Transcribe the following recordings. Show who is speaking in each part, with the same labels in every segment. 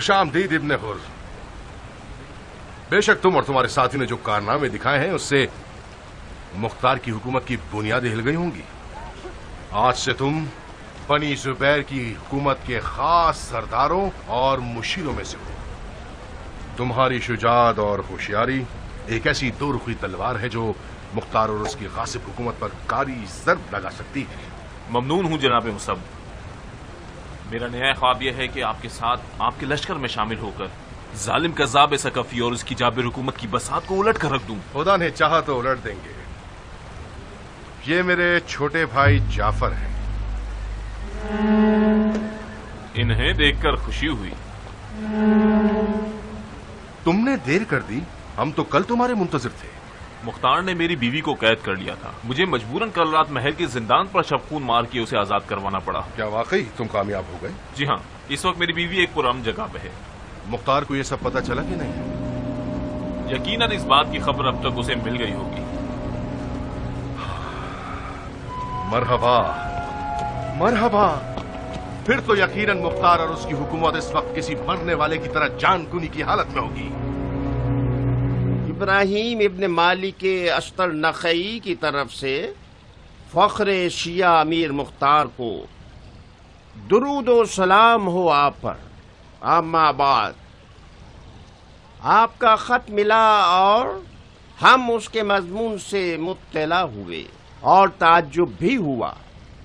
Speaker 1: خوش آمدید ابن حر. بے شک تم اور تمہارے ساتھی نے جو کارنامے دکھائے ہیں اس سے مختار کی حکومت کی بنیادیں ہل گئی ہوں گی. آج سے تم بنی زبیر کی حکومت کے خاص سرداروں اور مشیروں میں سے ہو. تمہاری شجاعت اور ہوشیاری ایک ایسی دو رخی تلوار ہے جو مختار اور اس کی غاصب حکومت پر کاری ضرب لگا سکتی ہے.
Speaker 2: ممنون ہوں جناب مصب. میرا نیا خواب یہ ہے کہ آپ کے ساتھ آپ کے لشکر میں شامل ہو کر ظالم کذاب ثقفی اور اس کی جابر حکومت کی بساط کو الٹ کر رکھ دوں.
Speaker 1: خدا نے چاہا تو الٹ دیں گے. یہ میرے چھوٹے بھائی جعفر ہیں.
Speaker 2: انہیں دیکھ کر خوشی ہوئی.
Speaker 1: تم نے دیر کر دی. ہم تو کل تمہارے منتظر تھے.
Speaker 2: مختار نے میری بیوی کو قید کر لیا تھا. مجھے مجبوراً کل رات محل کے زندان پر شب خون مار کے اسے آزاد کروانا پڑا.
Speaker 1: کیا واقعی تم کامیاب ہو گئے؟
Speaker 2: جی ہاں. اس وقت میری بیوی ایک پرامن جگہ پہ ہے.
Speaker 1: مختار کو یہ سب پتہ چلا کہ نہیں؟
Speaker 2: یقیناً اس بات کی خبر اب تک اسے مل گئی ہوگی.
Speaker 1: مرحبا مرحبا. پھر تو یقیناً مختار اور اس کی حکومت اس وقت کسی مرنے والے کی طرح جان کنی کی حالت میں ہوگی.
Speaker 3: ابراہیم ابن مالک اشتر نخعی کی طرف سے فخر شیعہ امیر مختار کو درود و سلام ہو آپ پر. اما بعد، آپ کا خط ملا اور ہم اس کے مضمون سے مطلع ہوئے اور تعجب بھی ہوا.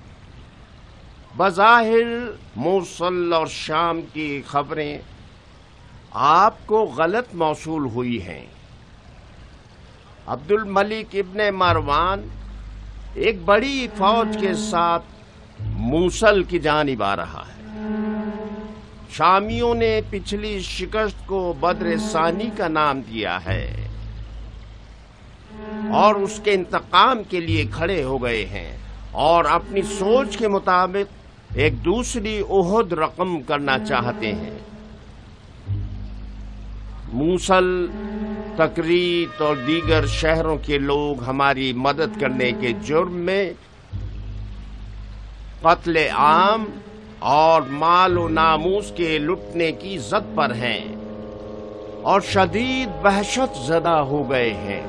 Speaker 3: بظاہر موصل اور شام کی خبریں آپ کو غلط موصول ہوئی ہیں. عبد الملک ابن مروان ایک بڑی فوج کے ساتھ موصل کی جانب آ رہا ہے. شامیوں نے پچھلی شکست کو بدر ثانی کا نام دیا ہے اور اس کے انتقام کے لیے کھڑے ہو گئے ہیں اور اپنی سوچ کے مطابق ایک دوسری احد رقم کرنا چاہتے ہیں. موصل، تکریت اور دیگر شہروں کے لوگ ہماری مدد کرنے کے جرم میں قتل عام اور مال و ناموس کے لٹنے کی زد پر ہیں اور شدید وحشت زدہ ہو گئے ہیں.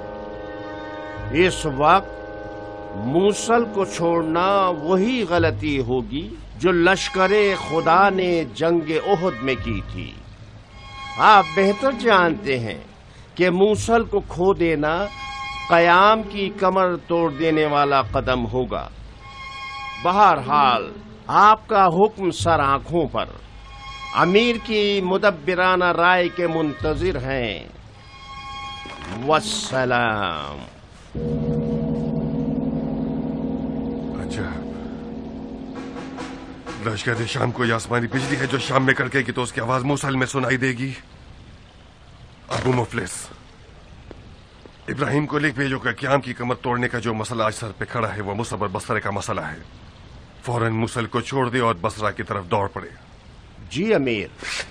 Speaker 3: اس وقت موصل کو چھوڑنا وہی غلطی ہوگی جو لشکر خدا نے جنگ احد میں کی تھی. آپ بہتر جانتے ہیں کہ موصل کو کھو دینا قیام کی کمر توڑ دینے والا قدم ہوگا. بہرحال آپ کا حکم سر آنکھوں پر. امیر کی مدبرانہ رائے کے منتظر ہیں. والسلام.
Speaker 1: اچھا، لشکر شام کو یہ آسمانی بجلی ہے جو شام میں کڑکے گی تو اس کی آواز موصل میں سنائی دے گی. ابو مفلس، ابراہیم کو لکھ بھیجو کہ قیام کی کمر توڑنے کا جو مسئلہ آج سر پہ کھڑا ہے وہ مصب اور بصرے کا مسئلہ ہے. فوراً موصل کو چھوڑ دے اور بصرہ کی طرف دوڑ پڑے.
Speaker 3: جی امیر.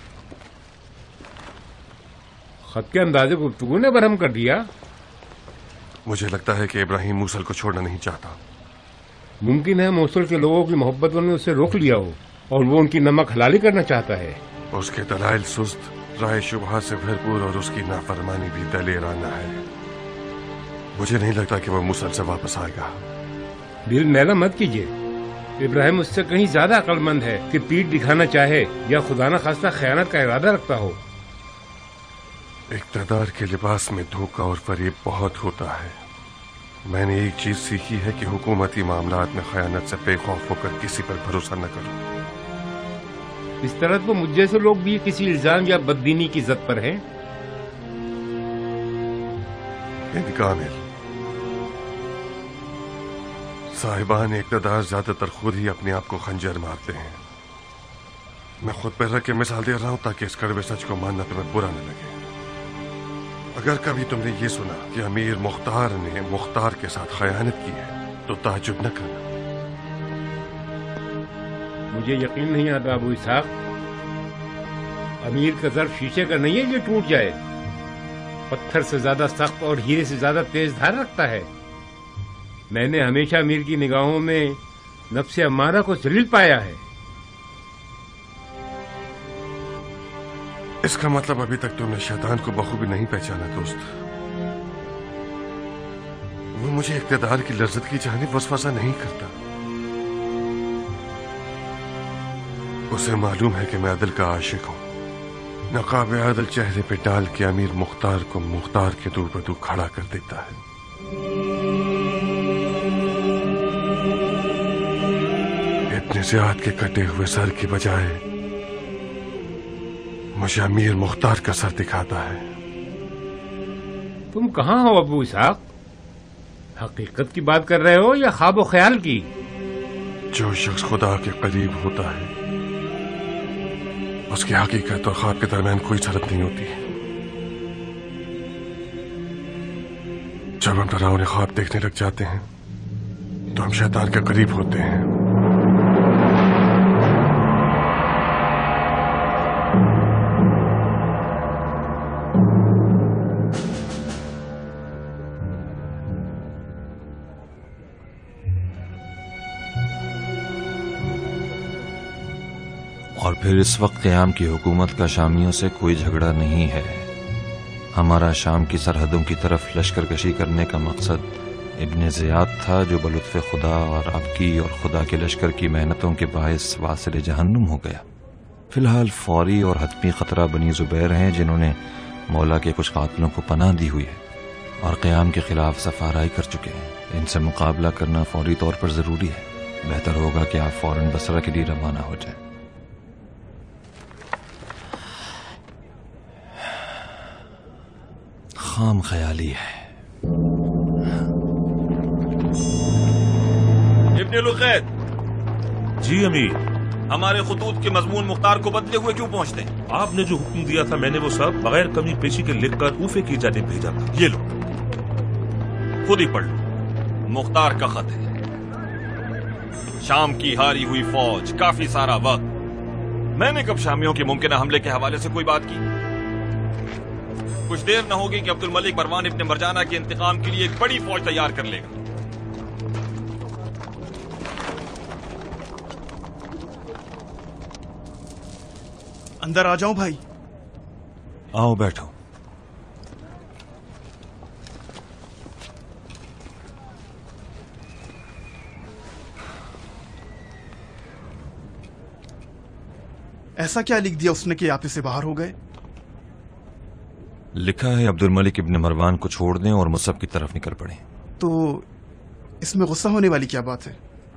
Speaker 4: خط کے اندازے گفتگو نے برہم کر دیا.
Speaker 1: مجھے لگتا ہے کہ ابراہیم موصل کو چھوڑنا نہیں چاہتا.
Speaker 4: ممکن ہے موصل کے لوگوں کی محبت نے اسے روک لیا ہو اور وہ ان کی نمک حلالی کرنا چاہتا ہے.
Speaker 1: اس کے دلائل سست، رائے شبہات سے بھرپور اور اس کی نافرمانی بھی دلیرانہ ہے. مجھے نہیں لگتا کہ وہ موصل سے واپس آئے گا.
Speaker 4: دل میلا مت کیجیے. ابراہیم اس سے کہیں زیادہ عقل مند ہے کہ پیٹ دکھانا چاہے یا خدا نہ خواستہ خیانت کا ارادہ رکھتا ہو.
Speaker 1: اقتدار کے لباس میں دھوکہ اور فریب بہت ہوتا ہے. میں نے ایک چیز سیکھی ہے کہ حکومتی معاملات میں خیانت سے بے خوف ہو کر کسی پر بھروسہ نہ کرو.
Speaker 4: اس طرح تو مجھ جیسے لوگ بھی کسی الزام یا بددینی کی زد پر ہیں.
Speaker 1: کامل، صاحبان اقتدار زیادہ تر خود ہی اپنے آپ کو خنجر مارتے ہیں. میں خود پہ رکھ کے مثال دے رہا ہوں تاکہ اس کڑوے سچ کو ماننا تمہیں برا نہ لگے. اگر کبھی تم نے یہ سنا کہ امیر مختار نے مختار کے ساتھ خیانت کی ہے تو تعجب نہ کرنا.
Speaker 4: مجھے یقین نہیں آتا ابو اسحاق. امیر کا ظرف شیشے کا نہیں ہے جو ٹوٹ جائے. پتھر سے زیادہ سخت اور ہیرے سے زیادہ تیز دھار رکھتا ہے. میں نے ہمیشہ امیر کی نگاہوں میں نفس امارہ کو ذلیل پایا ہے.
Speaker 1: اس کا مطلب ابھی تک تم نے شیطان کو بخوبی نہیں پہچانا دوست. وہ مجھے اقتدار کی لذت کی جانب وسوسہ نہیں کرتا. اسے معلوم ہے کہ میں عدل کا عاشق ہوں. نقاب عدل چہرے پہ ڈال کے امیر مختار کو مختار کے دو بدو کھڑا کر دیتا ہے. ابن زیاد کے کٹے ہوئے سر کی بجائے مجھے امیر مختار کا سر دکھاتا ہے.
Speaker 4: تم کہاں ہو ابو اسحاق؟ حقیقت کی بات کر رہے ہو یا خواب و خیال کی؟
Speaker 1: جو شخص خدا کے قریب ہوتا ہے اس کی حقیقت اور خواب کے درمیان کوئی فرق نہیں ہوتی. جب ہم ڈراؤنے خواب دیکھنے لگ جاتے ہیں تو ہم شیطان کے قریب ہوتے ہیں.
Speaker 5: اور پھر اس وقت قیام کی حکومت کا شامیوں سے کوئی جھگڑا نہیں ہے. ہمارا شام کی سرحدوں کی طرف لشکر کشی کرنے کا مقصد ابن زیاد تھا جو بلطف خدا اور آپ کی اور خدا کے لشکر کی محنتوں کے باعث واصل جہنم ہو گیا. فی الحال فوری اور حتمی خطرہ بنی زبیر ہیں جنہوں نے مولا کے کچھ قاتلوں کو پناہ دی ہوئی ہے اور قیام کے خلاف سفارائی کر چکے ہیں. ان سے مقابلہ کرنا فوری طور پر ضروری ہے. بہتر ہوگا کہ آپ فوراً بصرہ کے لیے روانہ ہو جائیں. خام خیالی ہے.
Speaker 2: ابن لقید.
Speaker 6: جی امیر.
Speaker 2: ہمارے خطوط کے مضمون مختار کو بدلے ہوئے کیوں پہنچتے ہیں؟
Speaker 6: آپ نے جو حکم دیا تھا میں نے وہ سب بغیر کمی پیشی کے لکھ کر کوفے کی جانب بھیجا تھا.
Speaker 2: یہ لو خود ہی پڑھ لو. مختار کا خط ہے. شام کی ہاری ہوئی فوج، کافی سارا وقت. میں نے کب شامیوں کے ممکنہ حملے کے حوالے سے کوئی بات کی؟ کچھ دیر نہ ہوگی کہ عبد الملک مروان ابن مرجانہ کے انتقام کے لیے ایک بڑی فوج تیار کر لے گا.
Speaker 7: اندر آ جاؤں بھائی؟
Speaker 5: آؤ بیٹھو.
Speaker 7: ایسا کیا لکھ دیا اس نے کہ آپ اسے باہر ہو گئے؟
Speaker 5: لکھا ہے عبد الملک ابن مروان کو چھوڑ دیں اور مصعب کی طرف نکل پڑیں.
Speaker 7: تو اس میں غصہ ہونے والی کیا بات ہے؟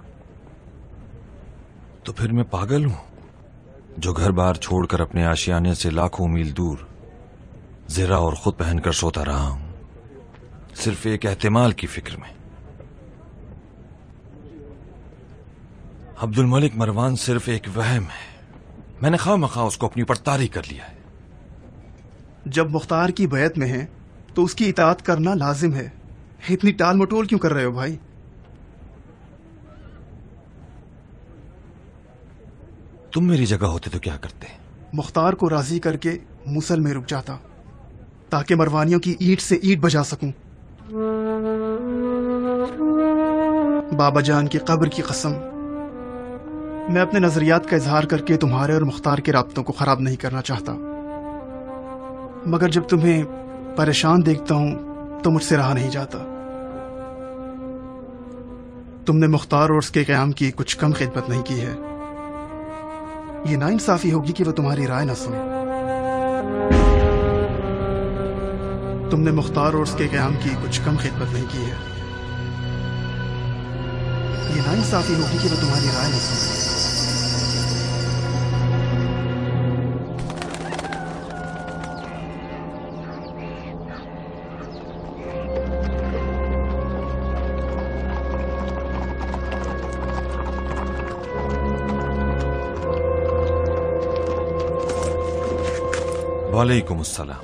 Speaker 5: تو پھر میں پاگل ہوں جو گھر بار چھوڑ کر اپنے آشیانے سے لاکھوں میل دور زرہ اور خود پہن کر سوتا رہا ہوں صرف ایک احتمال کی فکر میں. عبد الملک مروان صرف ایک وہم ہے. میں نے خواہ مخواہ اس کو اپنی پر طاری کر لیا ہے.
Speaker 7: جب مختار کی بیعت میں ہیں تو اس کی اطاعت کرنا لازم ہے. اتنی ٹال مٹول کیوں کر رہے ہو بھائی؟
Speaker 5: تم میری جگہ ہوتے تو کیا کرتے؟
Speaker 7: مختار کو راضی کر کے موصل میں رک جاتا تاکہ مروانیوں کی اینٹ سے اینٹ بجا سکوں. بابا جان کی قبر کی قسم، میں اپنے نظریات کا اظہار کر کے تمہارے اور مختار کے رابطوں کو خراب نہیں کرنا چاہتا، مگر جب تمہیں پریشان دیکھتا ہوں تو مجھ سے رہا نہیں جاتا. تم نے مختار اور اس کے قیام کی کچھ کم خدمت نہیں کی ہے. یہ ناانصافی ہوگی کہ وہ تمہاری رائے نہ سنے. تم نے مختار اور اس کے قیام کی کچھ کم خدمت نہیں کی ہے. یہ ناانصافی ہوگی کہ وہ تمہاری رائے نہ سنے.
Speaker 5: وعلیکم السلام.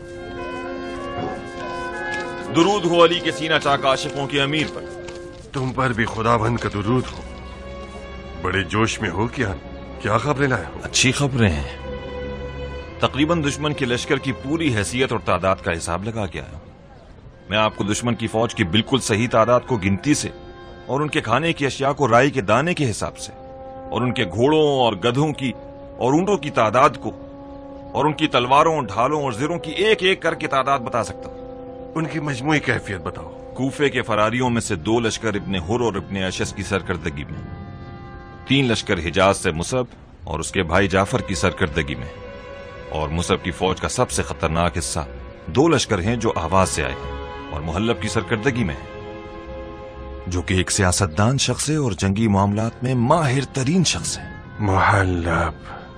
Speaker 2: درود ہو علی کے سینہ چاک عاشقوں کے امیر پر.
Speaker 1: تم پر بھی خدا بند کا درود ہو. بڑے جوش میں ہو کیا خبریں لائے ہو؟
Speaker 5: اچھی خبریں ہیں.
Speaker 2: تقریباً دشمن کے لشکر کی پوری حیثیت اور تعداد کا حساب لگا کے آیا. میں آپ کو دشمن کی فوج کی بالکل صحیح تعداد کو گنتی سے اور ان کے کھانے کی اشیاء کو رائی کے دانے کے حساب سے اور ان کے گھوڑوں اور گدھوں کی اور اونٹوں کی تعداد کو اور ان کی تلواروں، ڈھالوں اور زروں کی ایک ایک کر کے تعداد بتا سکتا ہوں۔
Speaker 1: ان کی مجموعی کیفیت بتاؤ۔
Speaker 2: کوفے کے فراریوں میں سے 2 لشکر ابن حر اور ابن اشس کی سرکردگی میں، 3 لشکر حجاز سے مصعب اور اس کے بھائی جعفر کی سرکردگی میں، اور مصعب کی فوج کا سب سے خطرناک حصہ 2 لشکر ہیں جو آواز سے آئے ہیں اور محلب کی سرکردگی میں، جو کہ ایک سیاستدان شخص ہے اور جنگی معاملات میں ماہر ترین شخص ہے۔
Speaker 1: محلب،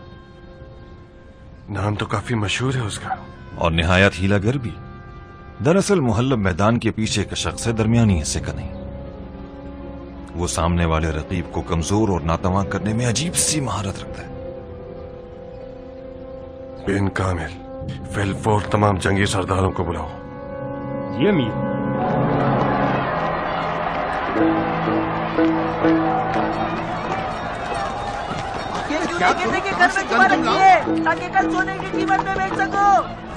Speaker 1: نام تو کافی مشہور ہے اس کا،
Speaker 2: اور نہایت ہیلا گر بھی۔ دراصل محلب میدان کے پیچھے کا شخص ہے، درمیانی حصے کا نہیں۔ وہ سامنے والے رقیب کو کمزور اور ناتواں کرنے میں عجیب سی مہارت رکھتا ہے۔
Speaker 1: بن کامل، فی الفور تمام جنگی سرداروں کو بلاؤ۔
Speaker 4: جی امیر۔
Speaker 8: تاکہ کل سونے کی قیمت میں بیچ سکو۔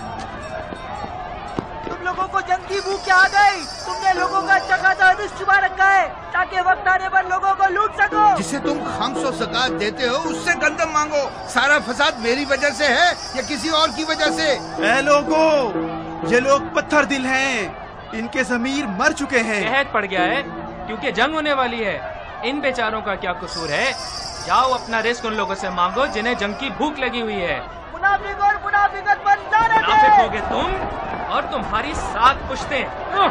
Speaker 8: تم لوگوں کو جنگ کی بھوک کیا آ گئی؟ تم نے لوگوں کا اچھا خاصا حدث چھپا رکھا ہے تاکہ وقت آنے پر لوگوں کو لوٹ سکو۔
Speaker 9: جسے تم خمس و زکات دیتے ہو اس سے گندم مانگو۔ سارا فساد میری وجہ سے ہے یا کسی اور کی وجہ سے؟
Speaker 7: اے لوگوں، یہ لوگ پتھر دل ہیں، ان کے ضمیر مر چکے ہیں۔
Speaker 10: قحط پڑ گیا ہے کیونکہ جنگ ہونے والی ہے۔ ان بیچاروں کا کیا قصور ہے؟ جاؤ اپنا رزق ان لوگوں سے مانگو جنہیں جنگ کی بھوک لگی ہوئی ہے۔
Speaker 8: منافق اور منافقت بند نہ رہے۔
Speaker 10: منافق ہوگے تم اور تمہاری 7 پشتیں۔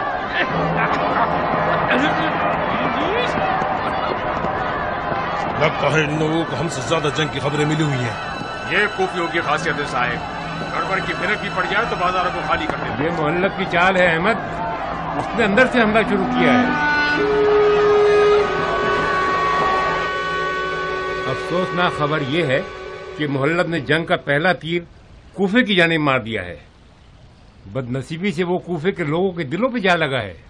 Speaker 6: لگتا ہے ان لوگوں کو ہم سے زیادہ جنگ کی خبریں ملی ہوئی ہیں۔
Speaker 1: یہ کوفیوں کی خاصیت ہے صاحب، گڑبڑ کی بھنک بھی پڑ جائے تو بازاروں کو خالی کر دیتے۔
Speaker 4: یہ محلب کی چال ہے احمد، اس نے اندر سے حملہ شروع کیا ہے۔ افسوسناک خبر یہ ہے کہ محلب نے جنگ کا پہلا تیر کوفے کی جانب مار دیا ہے۔ بد نصیبی سے وہ کوفے کے لوگوں کے دلوں پہ جا لگا ہے۔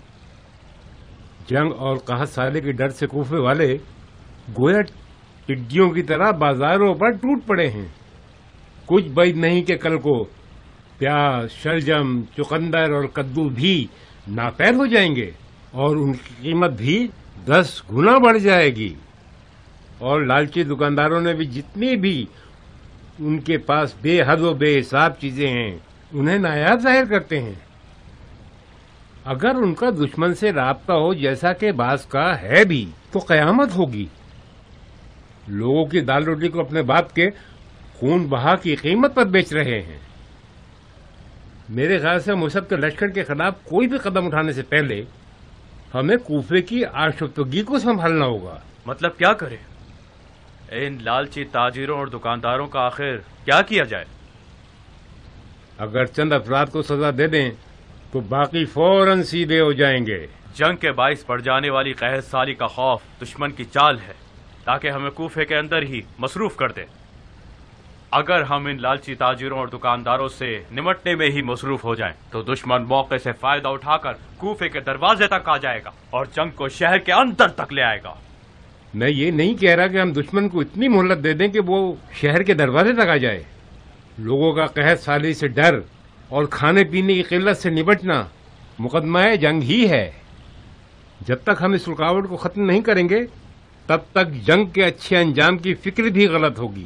Speaker 4: جنگ اور قحط سالے کے ڈر سے کوفے والے گویا ٹڈیوں کی طرح بازاروں پر ٹوٹ پڑے ہیں۔ کچھ بعید نہیں کہ کل کو پیاز، شلجم، چقندر اور کدو بھی ناپید ہو جائیں گے اور ان کی قیمت بھی 10 گنا بڑھ جائے گی، اور لالچی دکانداروں نے بھی جتنی بھی ان کے پاس بے حد و بے حساب چیزیں ہیں انہیں نایاب ظاہر کرتے ہیں۔ اگر ان کا دشمن سے رابطہ ہو جیسا کہ بعض کا ہے بھی تو قیامت ہوگی۔ لوگوں کی دال روٹی کو اپنے باپ کے خون بہا کی قیمت پر بیچ رہے ہیں۔ میرے خیال سے مصعب کے لشکر کے خلاف کوئی بھی قدم اٹھانے سے پہلے ہمیں کوفے کی آشفتگی کو سنبھالنا ہوگا۔
Speaker 11: مطلب کیا کریں؟ ان لالچی تاجروں اور دکانداروں کا آخر کیا کیا جائے؟
Speaker 4: اگر چند افراد کو سزا دے دیں تو باقی فوراً سیدھے ہو جائیں گے۔
Speaker 11: جنگ کے باعث پڑ جانے والی قحط سالی کا خوف دشمن کی چال ہے تاکہ ہمیں کوفے کے اندر ہی مصروف کر دے۔ اگر ہم ان لالچی تاجروں اور دکانداروں سے نمٹنے میں ہی مصروف ہو جائیں تو دشمن موقع سے فائدہ اٹھا کر کوفے کے دروازے تک آ جائے گا اور جنگ کو شہر کے اندر تک لے آئے گا۔
Speaker 4: میں یہ نہیں کہہ رہا کہ ہم دشمن کو اتنی مہلت دے دیں کہ وہ شہر کے دروازے تک آ جائے۔ لوگوں کا قحط سالی سے ڈر اور کھانے پینے کی قلت سے نمٹنا مقدمہ جنگ ہی ہے۔ جب تک ہم اس رکاوٹ کو ختم نہیں کریں گے تب تک جنگ کے اچھے انجام کی فکر بھی غلط ہوگی۔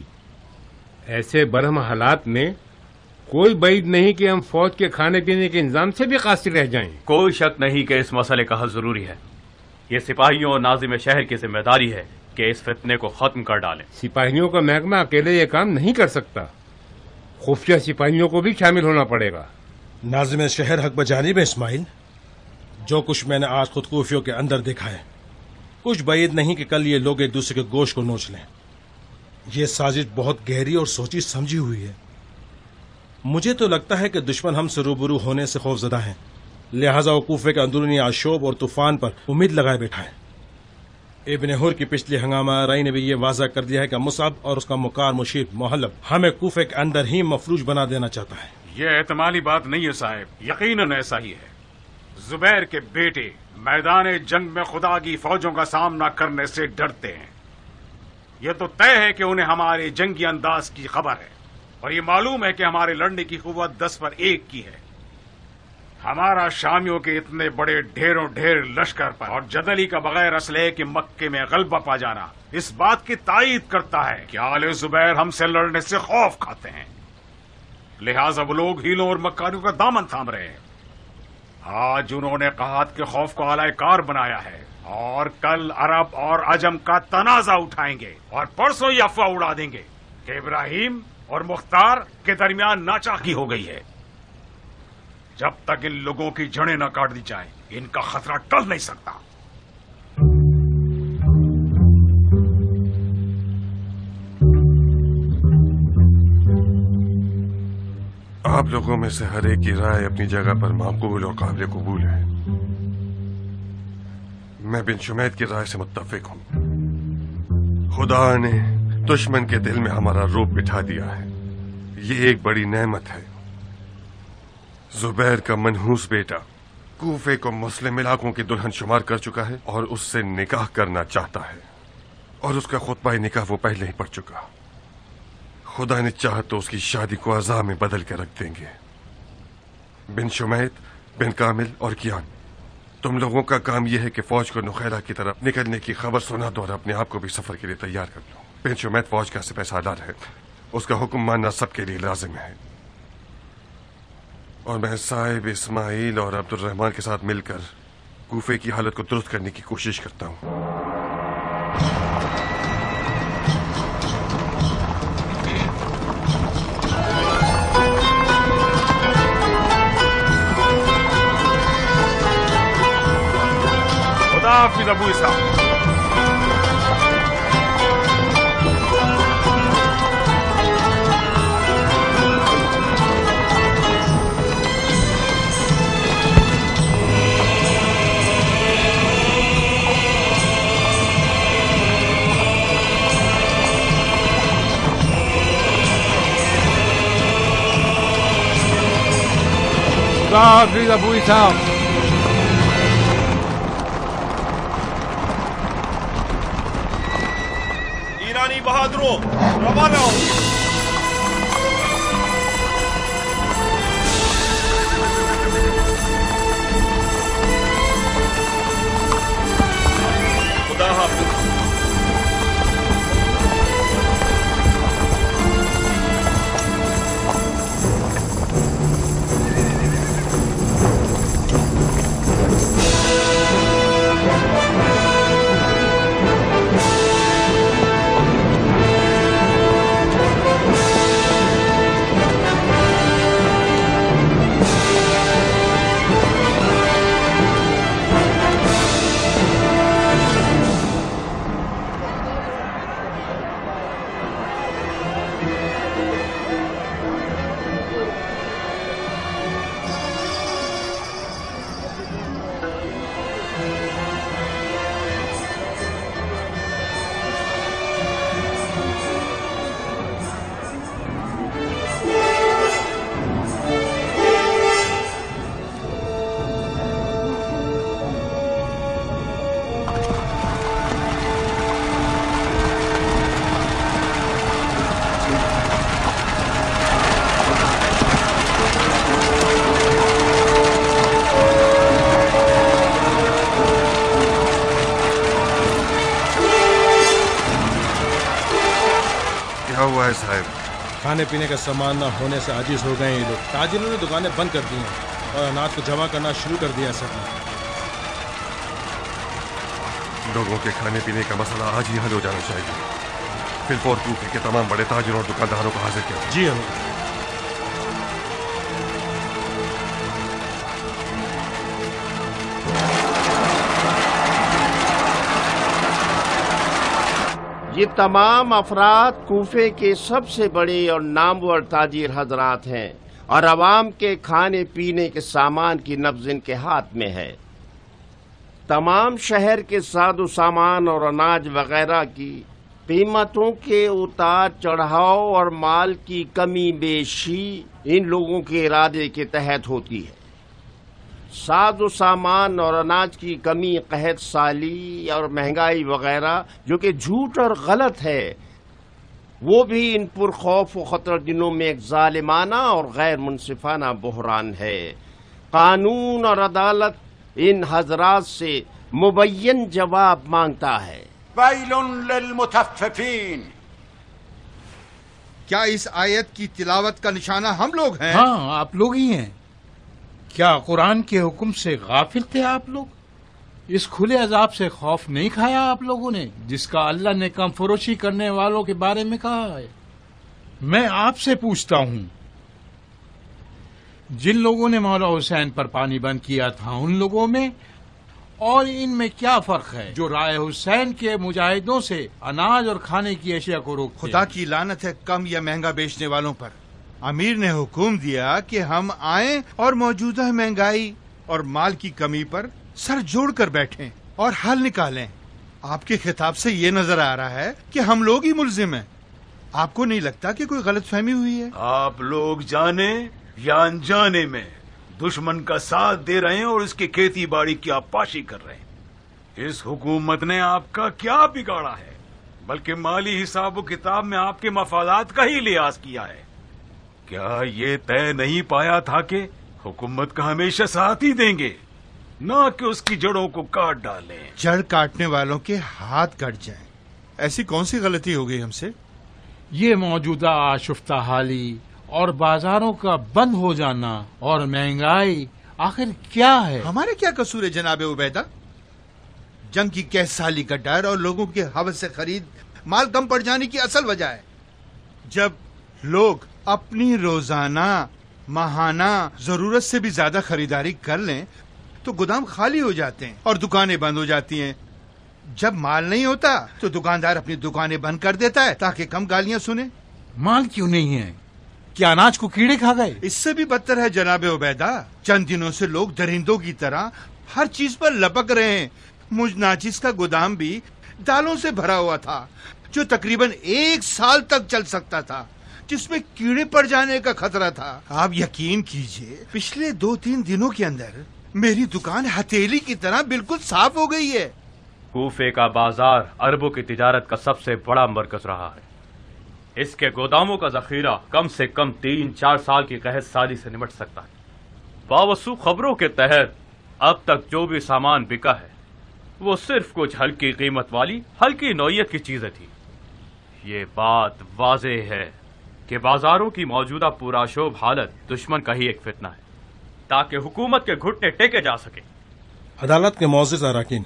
Speaker 4: ایسے برہم حالات میں کوئی بعید نہیں کہ ہم فوج کے کھانے پینے کے انتظام سے بھی قاصر رہ جائیں۔
Speaker 11: کوئی شک نہیں کہ اس مسئلے کا حل ضروری ہے۔ یہ سپاہیوں اور ناظم شہر کی ذمہ داری ہے کہ اس فتنے کو ختم کر ڈالیں۔
Speaker 4: سپاہیوں کا محکمہ اکیلے یہ کام نہیں کر سکتا، خفیہ سپاہیوں کو بھی شامل ہونا پڑے گا۔
Speaker 6: ناظم شہر حق بجانب اسماعیل، جو کچھ میں نے آج خود کوفیوں کے اندر دیکھا ہے، کچھ بعید نہیں کہ کل یہ لوگ ایک دوسرے کے گوشت کو نوچ لیں۔ یہ سازش بہت گہری اور سوچی سمجھی ہوئی ہے۔ مجھے تو لگتا ہے کہ دشمن ہم سے روبرو ہونے سے خوف زدہ ہیں، لہذا وہ کوفے کے اندرونی آشوب اور طوفان پر امید لگائے بیٹھا ہے۔ ابن حر کی پچھلی ہنگامہ آرائی نے بھی یہ واضح کر دیا ہے کہ مصعب اور اس کا مکار مشیر محلب ہمیں کوفے کے اندر ہی مفلوج بنا دینا چاہتا ہے۔
Speaker 12: یہ احتمالی بات نہیں ہے صاحب، یقیناً ایسا ہی ہے۔ زبیر کے بیٹے میدان جنگ میں خدا کی فوجوں کا سامنا کرنے سے ڈرتے ہیں۔ یہ تو طے ہے کہ انہیں ہمارے جنگی انداز کی خبر ہے اور یہ معلوم ہے کہ ہمارے لڑنے کی قوت 10 پر 1 کی ہے۔ ہمارا شامیوں کے اتنے بڑے ڈھیروں ڈھیر لشکر پر اور جدلی کا بغیر اسلحے کے مکے میں غلبہ پا جانا اس بات کی تائید کرتا ہے کہ آل زبیر ہم سے لڑنے سے خوف کھاتے ہیں۔ لہذا وہ لوگ ہیلوں اور مکاریوں کا دامن تھام رہے ہیں. آج انہوں نے قحط کے خوف کو اعلی کار بنایا ہے اور کل عرب اور عجم کا تنازع اٹھائیں گے اور پرسوں یہ افواہ اڑا دیں گے کہ ابراہیم اور مختار کے درمیان ناچاکی ہو گئی ہے. جب تک ان لوگوں کی جڑیں نہ کاٹ دی جائیں ان کا خطرہ ٹل نہیں سکتا.
Speaker 13: آپ لوگوں میں سے ہر ایک کی رائے اپنی جگہ پر معقول اور قابل قبول ہے. میں بن شمید کی رائے سے متفق ہوں. خدا نے دشمن کے دل میں ہمارا روب بٹھا دیا ہے. یہ ایک بڑی نعمت ہے. زبیر کا منحوس بیٹا کوفے کو مسلم علاقوں کی دلہن شمار کر چکا ہے اور اس سے نکاح کرنا چاہتا ہے اور اس کا خطبہ نکاح وہ پہلے ہی پڑھ چکا. خدا نے چاہا تو اس کی شادی کو عزا میں بدل کے رکھ دیں گے. بن شمید، بن کامل اور کیان، تم لوگوں کا کام یہ ہے کہ فوج کو نخیرہ کی طرف نکلنے کی خبر سنا دو اور اپنے آپ کو بھی سفر کے لیے تیار کر لو. بن شمید فوج کا سپہ سالار ہے. اس کا حکم ماننا سب کے لیے لازم ہے. اور میں صاحب اسماعیل اور عبد الرحمان کے ساتھ مل کر کوفے کی حالت کو درست کرنے کی کوشش کرتا ہوں.
Speaker 12: خدا حافظ ابو اسحاق.
Speaker 4: خدا حافظ ابو اسحاق.
Speaker 2: ایرانی بہادروں روانہ ہو. خدا حافظ.
Speaker 6: کھانے پینے کا سامان نہ ہونے سے عاجز ہو گئے ہیں یہ لوگ. تاجروں نے دکانیں بند کر دی ہیں اور اناج کو جمع کرنا شروع کر دیا سب نے.
Speaker 13: لوگوں کے کھانے پینے کا مسئلہ آج ہی حل ہو جانا چاہیے. فی الفور کوفے کے تمام بڑے تاجروں اور دکانداروں کو حاضر کیا.
Speaker 6: جی ہم
Speaker 3: یہ تمام افراد کوفے کے سب سے بڑے اور نامور تاجر حضرات ہیں اور عوام کے کھانے پینے کے سامان کی نبض ان کے ہاتھ میں ہے. تمام شہر کے ساز و سامان اور اناج وغیرہ کی قیمتوں کے اتار چڑھاؤ اور مال کی کمی بیشی ان لوگوں کے ارادے کے تحت ہوتی ہے. ساز و سامان اور اناج کی کمی، قحط سالی اور مہنگائی وغیرہ جو کہ جھوٹ اور غلط ہے، وہ بھی ان پر خوف و خطر دنوں میں ایک ظالمانہ اور غیر منصفانہ بحران ہے. قانون اور عدالت ان حضرات سے مبین جواب مانگتا ہے.
Speaker 14: ویل للمطففین.
Speaker 9: کیا اس آیت کی تلاوت کا نشانہ ہم لوگ ہیں؟
Speaker 14: ہاں، آپ لوگ ہی ہیں۔ کیا قرآن کے حکم سے غافل تھے آپ لوگ؟ اس کھلے عذاب سے خوف نہیں کھایا آپ لوگوں نے، جس کا اللہ نے کم فروشی کرنے والوں کے بارے میں کہا ہے؟ میں آپ سے پوچھتا ہوں، جن لوگوں نے مولا حسین پر پانی بند کیا تھا ان لوگوں میں اور ان میں کیا فرق ہے جو رائے حسین کے مجاہدوں سے اناج اور کھانے کی اشیاء کو روکتے؟
Speaker 9: خدا کی لعنت ہے کم یا مہنگا بیچنے والوں پر۔ امیر نے حکم دیا کہ ہم آئیں اور موجودہ مہنگائی اور مال کی کمی پر سر جوڑ کر بیٹھیں اور حل نکالیں۔ آپ کے خطاب سے یہ نظر آ رہا ہے کہ ہم لوگ ہی ملزم ہیں۔ آپ کو نہیں لگتا کہ کوئی غلط فہمی ہوئی ہے؟
Speaker 15: آپ لوگ جانے یا انجانے میں دشمن کا ساتھ دے رہے ہیں اور اس کی کھیتی باڑی کی آبپاشی کر رہے ہیں۔ اس حکومت نے آپ کا کیا بگاڑا ہے، بلکہ مالی حساب و کتاب میں آپ کے مفادات کا ہی لحاظ کیا ہے۔ کیا یہ طے نہیں پایا تھا کہ حکومت کا ہمیشہ ساتھ ہی دیں گے، نہ کہ اس کی جڑوں کو کاٹ ڈالیں؟
Speaker 9: جڑ کاٹنے والوں کے ہاتھ کٹ جائیں، ایسی کون سی غلطی ہو گئی ہم سے؟
Speaker 14: یہ موجودہ آشفتہ حالی اور بازاروں کا بند ہو جانا اور مہنگائی آخر کیا ہے؟
Speaker 9: ہمارے کیا قصور ہے جناب عبیدہ؟ جنگ کی کیس سالی کا ڈر اور لوگوں کے حوث سے خرید مال کم پڑ جانے کی اصل وجہ ہے۔ جب لوگ اپنی روزانہ ماہانہ ضرورت سے بھی زیادہ خریداری کر لیں تو گودام خالی ہو جاتے ہیں اور دکانیں بند ہو جاتی ہیں۔ جب مال نہیں ہوتا تو دکاندار اپنی دکانیں بند کر دیتا ہے تاکہ کم گالیاں سنے۔
Speaker 14: مال کیوں نہیں ہے؟ کیا اناج کو کیڑے کھا گئے؟
Speaker 9: اس سے بھی بدتر ہے جناب عبیدہ، چند دنوں سے لوگ درندوں کی طرح ہر چیز پر لپک رہے ہیں۔ مجھ ناچیز کا گودام بھی دالوں سے بھرا ہوا تھا جو تقریباً 1 سال تک چل سکتا تھا، جس میں کیڑے پڑ جانے کا خطرہ تھا۔ آپ یقین کیجئے پچھلے 2-3 دنوں کے اندر میری دکان ہتھیلی کی طرح بالکل صاف ہو گئی ہے۔
Speaker 11: کوفے کا بازار عربوں کی تجارت کا سب سے بڑا مرکز رہا ہے۔ اس کے گوداموں کا ذخیرہ کم سے کم 3-4 سال کی قحط سالی سے نمٹ سکتا ہے۔ باوثوق خبروں کے تحت اب تک جو بھی سامان بکا ہے وہ صرف کچھ ہلکی قیمت والی ہلکی نوعیت کی چیزیں تھیں۔ یہ بات واضح ہے کہ بازاروں کی موجودہ پرآشوب حالت دشمن کا ہی ایک فتنہ ہے تاکہ حکومت کے گھٹنے ٹیکے جا سکے۔
Speaker 6: عدالت کے معزز اراکین،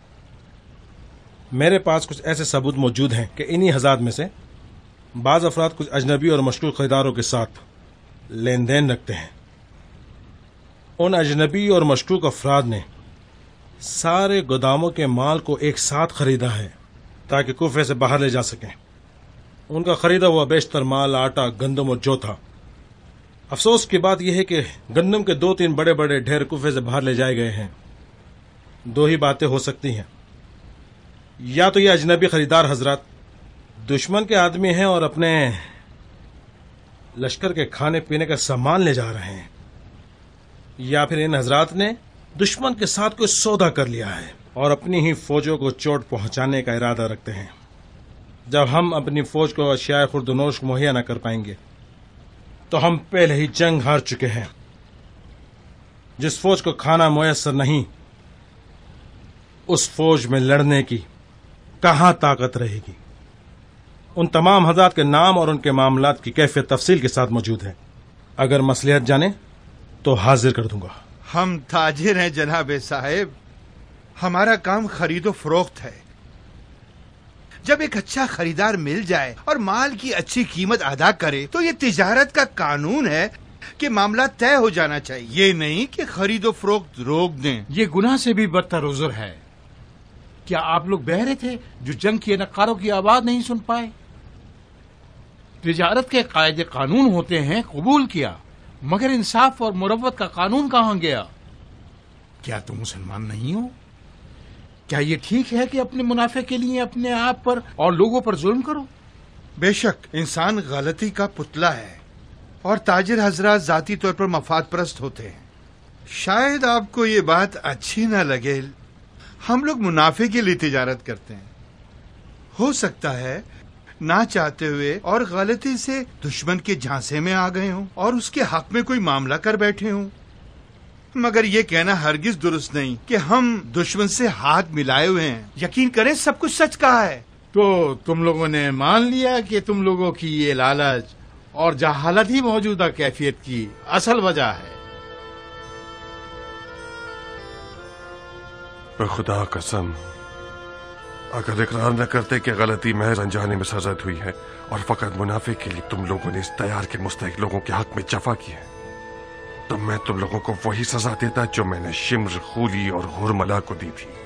Speaker 6: میرے پاس کچھ ایسے ثبوت موجود ہیں کہ انہی حضرات میں سے بعض افراد کچھ اجنبی اور مشکوک خریداروں کے ساتھ لین دین رکھتے ہیں۔ ان اجنبی اور مشکوک افراد نے سارے گوداموں کے مال کو ایک ساتھ خریدا ہے تاکہ کوفے سے باہر لے جا سکیں۔ ان کا خریدا ہوا بیشتر مال آٹا، گندم اور جو تھا۔ افسوس کی بات یہ ہے کہ گندم کے 2-3 بڑے بڑے ڈھیر کوفے سے باہر لے جائے گئے ہیں۔ 2 ہی باتیں ہو سکتی ہیں، یا تو یہ اجنبی خریدار حضرات دشمن کے آدمی ہیں اور اپنے لشکر کے کھانے پینے کا سامان لے جا رہے ہیں، یا پھر ان حضرات نے دشمن کے ساتھ کوئی سودا کر لیا ہے اور اپنی ہی فوجوں کو چوٹ پہنچانے کا ارادہ رکھتے ہیں۔ جب ہم اپنی فوج کو اشیاء خوردونوش مہیا نہ کر پائیں گے تو ہم پہلے ہی جنگ ہار چکے ہیں۔ جس فوج کو کھانا میسر نہیں اس فوج میں لڑنے کی کہاں طاقت رہے گی؟ ان تمام حضرات کے نام اور ان کے معاملات کی کیفیت تفصیل کے ساتھ موجود ہے۔ اگر مصلحت جانے تو حاضر کر دوں گا۔
Speaker 9: ہم تاجر ہیں جناب صاحب، ہمارا کام خرید و فروخت ہے۔ جب ایک اچھا خریدار مل جائے اور مال کی اچھی قیمت ادا کرے تو یہ تجارت کا قانون ہے کہ معاملہ طے ہو جانا چاہیے، یہ نہیں کہ خرید و فروخت روک دیں۔
Speaker 14: یہ گناہ سے بھی بدتر عذر ہے۔ کیا آپ لوگ بہرے تھے جو جنگ کے نقاروں کی آواز نہیں سن پائے؟ تجارت کے قاعدے قانون ہوتے ہیں، قبول کیا، مگر انصاف اور مروت کا قانون کہاں گیا؟ کیا تم مسلمان نہیں ہو؟ کیا یہ ٹھیک ہے کہ اپنے منافع کے لیے اپنے آپ پر اور لوگوں پر ظلم کرو؟
Speaker 9: بے شک انسان غلطی کا پتلا ہے اور تاجر حضرات ذاتی طور پر مفاد پرست ہوتے ہیں۔ شاید آپ کو یہ بات اچھی نہ لگے، ہم لوگ منافع کے لیے تجارت کرتے ہیں۔ ہو سکتا ہے نہ چاہتے ہوئے اور غلطی سے دشمن کے جھانسے میں آ گئے ہوں اور اس کے حق میں کوئی معاملہ کر بیٹھے ہوں، مگر یہ کہنا ہرگز درست نہیں کہ ہم دشمن سے ہاتھ ملائے ہوئے ہیں۔ یقین کریں سب کچھ سچ کہا ہے۔
Speaker 14: تو تم لوگوں نے مان لیا کہ تم لوگوں کی یہ لالچ اور جہالت ہی موجودہ کیفیت کی اصل وجہ ہے۔
Speaker 13: بخدا قسم، اگر اقرار نہ کرتے کہ غلطی محض انجانے میں سرزد ہوئی ہے اور فقط منافع کے لیے تم لوگوں نے اس تیار کے مستحق لوگوں کے حق میں جفا کی ہے، تو میں تم لوگوں کو وہی سزا دیتا جو میں نے شمر، خولی اور ہرملا کو دی تھی۔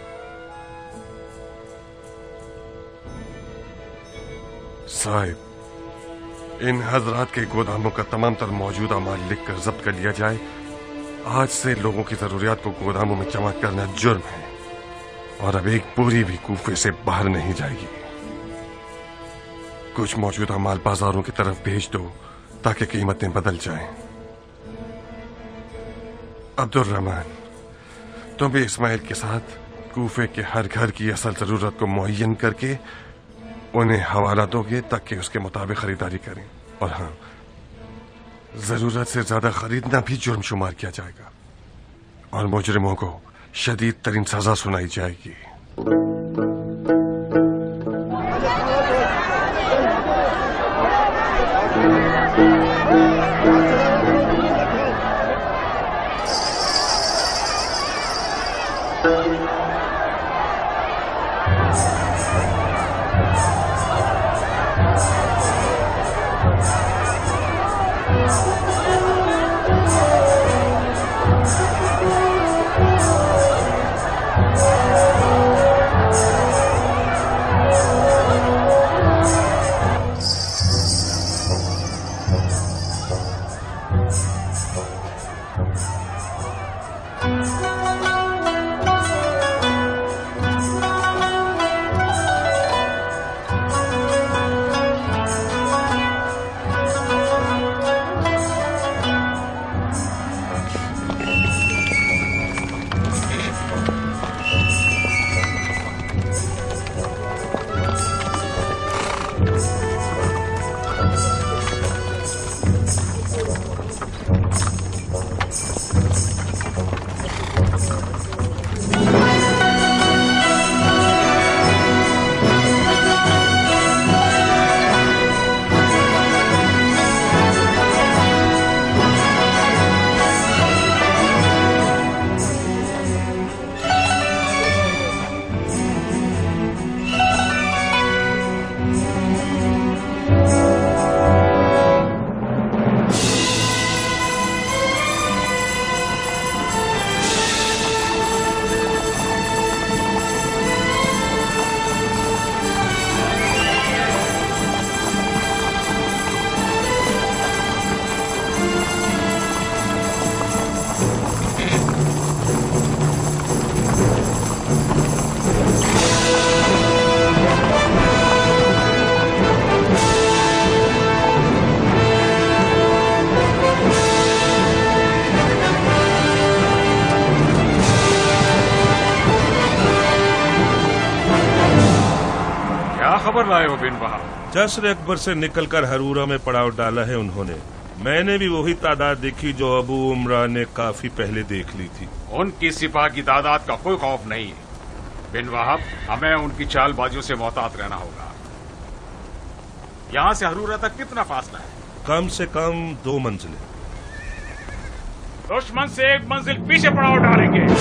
Speaker 13: صاحب، ان حضرات کے گوداموں کا تمام تر موجودہ مال لکھ کر ضبط کر لیا جائے۔ آج سے لوگوں کی ضروریات کو گوداموں میں جمع کرنا جرم ہے، اور اب ایک پوری بھی کوفے سے باہر نہیں جائے گی۔ کچھ موجودہ مال بازاروں کی طرف بھیج دو تاکہ قیمتیں بدل جائیں۔ عبد الرحمن، تم بھی اسماعیل کے ساتھ کوفے کے ہر گھر کی اصل ضرورت کو معین کر کے انہیں حوالہ دو گے تاکہ اس کے مطابق خریداری کریں، اور ہاں، ضرورت سے زیادہ خریدنا بھی جرم شمار کیا جائے گا، اور مجرموں کو شدید ترین سزا سنائی جائے گی۔
Speaker 12: خبر لائے ہو بن وہاب؟
Speaker 16: جسر اکبر سے نکل کر ہرورا میں پڑاؤ ڈالا ہے انہوں نے۔ میں نے بھی وہی تعداد دیکھی جو ابو عمران نے کافی پہلے دیکھ لی تھی۔
Speaker 12: ان کی سپاہ کی تعداد کا کوئی خوف نہیں ہے بن وہاب، ہمیں ان کی چال بازیوں سے محتاط رہنا ہوگا۔ یہاں سے ہرورا تک کتنا فاصلہ ہے؟
Speaker 16: کم سے کم 2 منزلیں۔
Speaker 12: دشمن سے 1 منزل پیچھے پڑاؤ ڈالیں گے۔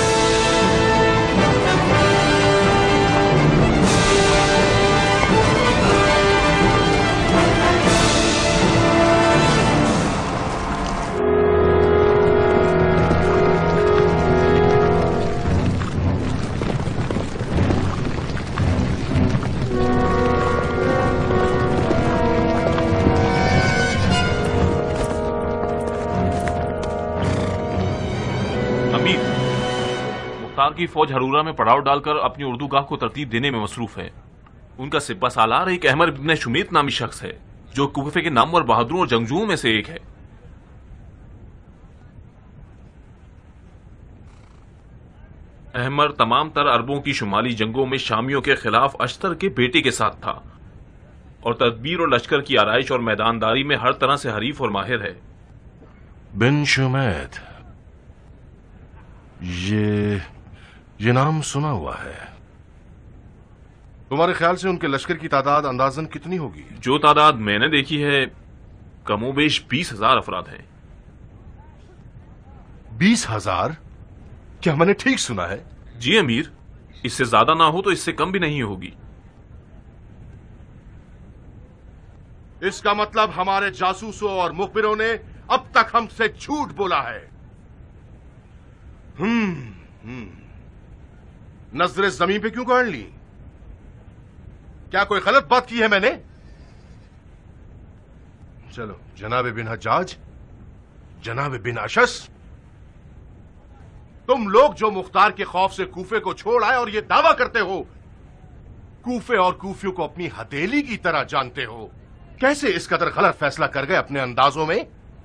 Speaker 2: کی فوج ہرورا میں پڑاؤ ڈال کر اپنی اردوگاہ کو ترتیب دینے میں مصروف ہے۔ ان کا سپہ سالار ایک احمد ابن شمیت نامی شخص ہے جو کوفے کے نامور بہادروں اور جنگجوؤں میں سے ایک ہے۔ احمد تمام تر عربوں کی شمالی جنگوں میں شامیوں کے خلاف اشتر کے بیٹے کے ساتھ تھا اور تدبیر اور لشکر کی آرائش اور میدانداری میں ہر طرح سے حریف اور ماہر ہے۔
Speaker 1: بن شمیت، یہ نام سنا ہوا ہے۔ تمہارے خیال سے ان کے لشکر کی تعداد اندازاً کتنی ہوگی؟
Speaker 2: جو تعداد میں نے دیکھی ہے कमोबेश 20,000 अफराद हैं।
Speaker 1: 20,000? क्या मैंने ठीक सुना है?
Speaker 2: जी अमीर, इससे ज्यादा ना हो तो इससे कम भी नहीं होगी।
Speaker 1: इसका मतलब हमारे जासूसों और मुखबिरों ने अब तक हमसे झूठ बोला है। नजरें जमीन पे क्यों गाड़ ली? क्या कोई गलत बात की है मैंने? चलो, जनाब बिन हज्जाज, जनाब बिन अशस, तुम लोग जो मुख्तार के खौफ से कूफे को छोड़ आए और ये दावा करते हो कूफे और कूफियों को अपनी हथेली की तरह जानते हो, कैसे इस कदर गलत फैसला कर गए अपने अंदाजों में?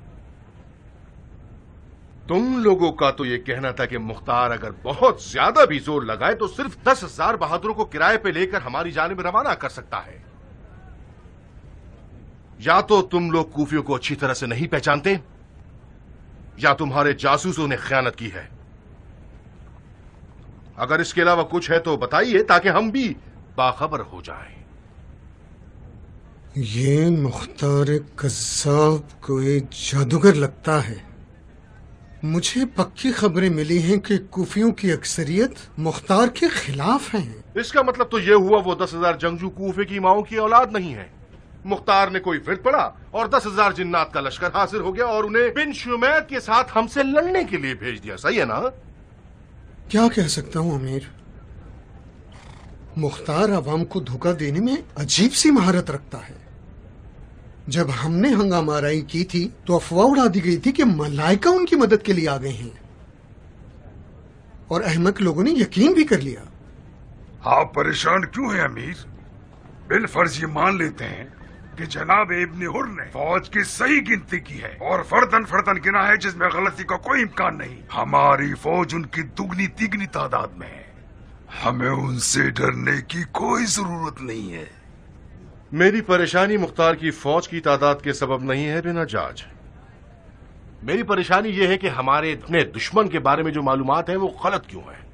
Speaker 1: तुम लोगों का तो यह कहना था कि मुख्तार अगर बहुत ज्यादा भी जोर लगाए तो सिर्फ 10,000 बहादुरों को किराए पे लेकर हमारी जानिब रवाना कर सकता है। या तो तुम लोग कूफियों को अच्छी तरह से नहीं पहचानते या तुम्हारे जासूसों ने खयानत की है। अगर इसके अलावा कुछ है तो बताइए ताकि हम भी बाखबर हो जाएं।
Speaker 17: ये मुख्तार कज़्ज़ाब कोई जादूगर लगता है। मुझे पक्की खबरें मिली हैं कि कूफियों की अक्सरियत मुख्तार के खिलाफ हैं।
Speaker 1: इसका मतलब तो यह हुआ वो 10,000 जंगजू कूफे की माओं की औलाद नहीं है। मुख्तार ने कोई विरद पड़ा और 10,000 जिन्नात का लश्कर हाजिर हो गया और उन्हें बिन शुमैत के साथ हमसे लड़ने के लिए भेज दिया। सही है ना?
Speaker 17: क्या कह सकता हूं अमीर, मुख्तार अवाम को धोखा देने में अजीब सी महारत रखता है। जब हमने हंगामाराई की थी तो अफवाह उड़ा दी गई थी कि मलाइका उनकी मदद के लिए आ गए हैं और अहमक लोगों ने यकीन भी कर लिया।
Speaker 12: आप परेशान क्यों हैं अमीर? बिल फर्ज ये मान लेते हैं कि जनाब इब्न हुर ने फौज की सही गिनती की है और फर्दन फर्दन गिना है जिसमें गलती का कोई इम्कान नहीं। हमारी फौज उनकी दुगनी तिगनी तादाद में है। हमें उनसे डरने की कोई जरूरत नहीं है।
Speaker 1: मेरी परेशानी मुख्तार की फौज की तादाद के सबब नहीं है बिन हज्जाज। मेरी परेशानी यह है कि हमारे अपने दुश्मन के बारे में जो मालूमात है वो गलत क्यों है।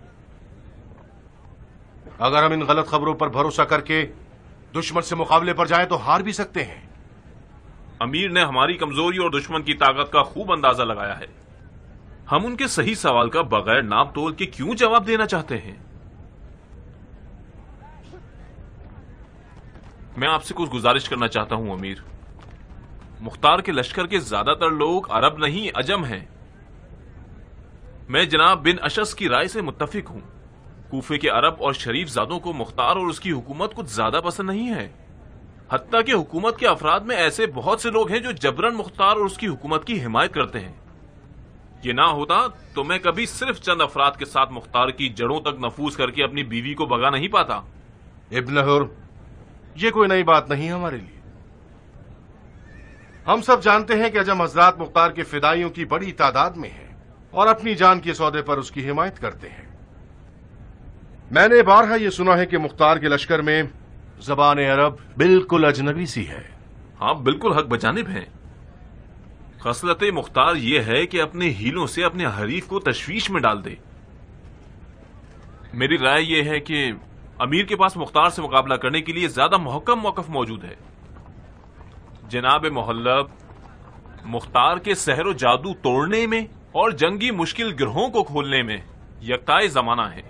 Speaker 1: अगर हम इन गलत खबरों पर भरोसा करके दुश्मन से मुकाबले पर जाएं तो हार भी सकते हैं।
Speaker 2: अमीर ने हमारी कमजोरी और दुश्मन की ताकत का खूब अंदाजा लगाया है। हम उनके सही सवाल का बगैर नाप तोल के क्यों जवाब देना चाहते हैं? मैं आपसे कुछ गुजारिश करना चाहता हूं अमीर। मुख्तार के लश्कर के ज्यादातर लोग अरब नहीं अजम हैं। मैं जनाब बिन अशस की राय से मुत्तफिक हूं। कूफे के अरब और शरीफ जादों को मुख्तार और उसकी हुकूमत कुछ ज्यादा पसंद नहीं है। हत्ता कि हुकूमत के अफराद में ऐसे बहुत से लोग हैं जो जबरन मुख्तार और उसकी हुकूमत की हिमायत करते हैं। ये ना होता तो मैं कभी सिर्फ चंद अफराद के साथ मुख्तार की जड़ों तक नफूज करके अपनी बीवी को भगा नहीं पाता।
Speaker 1: इब्न हुर, ये कोई नई बात नहीं है हमारे लिए। हम सब जानते हैं कि अजम हजरात मुख्तार के फिदाइयों की बड़ी तादाद में है और अपनी जान के सौदे पर उसकी हिमायत करते हैं। मैंने बारहा यह सुना है कि मुख्तार के लश्कर में जबान अरब बिल्कुल अजनबी सी है।
Speaker 2: हाँ, बिल्कुल हक बजानिब हैं। खसलत मुख्तार यह है कि अपने हीलों से अपने हरीफ को तशवीश में डाल दे। मेरी राय यह है कि अमीर के पास मुख्तार से मुकाबला करने के लिए ज्यादा मुहक्कम मौकफ मौजूद है। जनाब मुहल्लब मुख्तार के सहरो जादू तोड़ने में और जंगी मुश्किल गिरोहों को खोलने में यकताए जमाना है।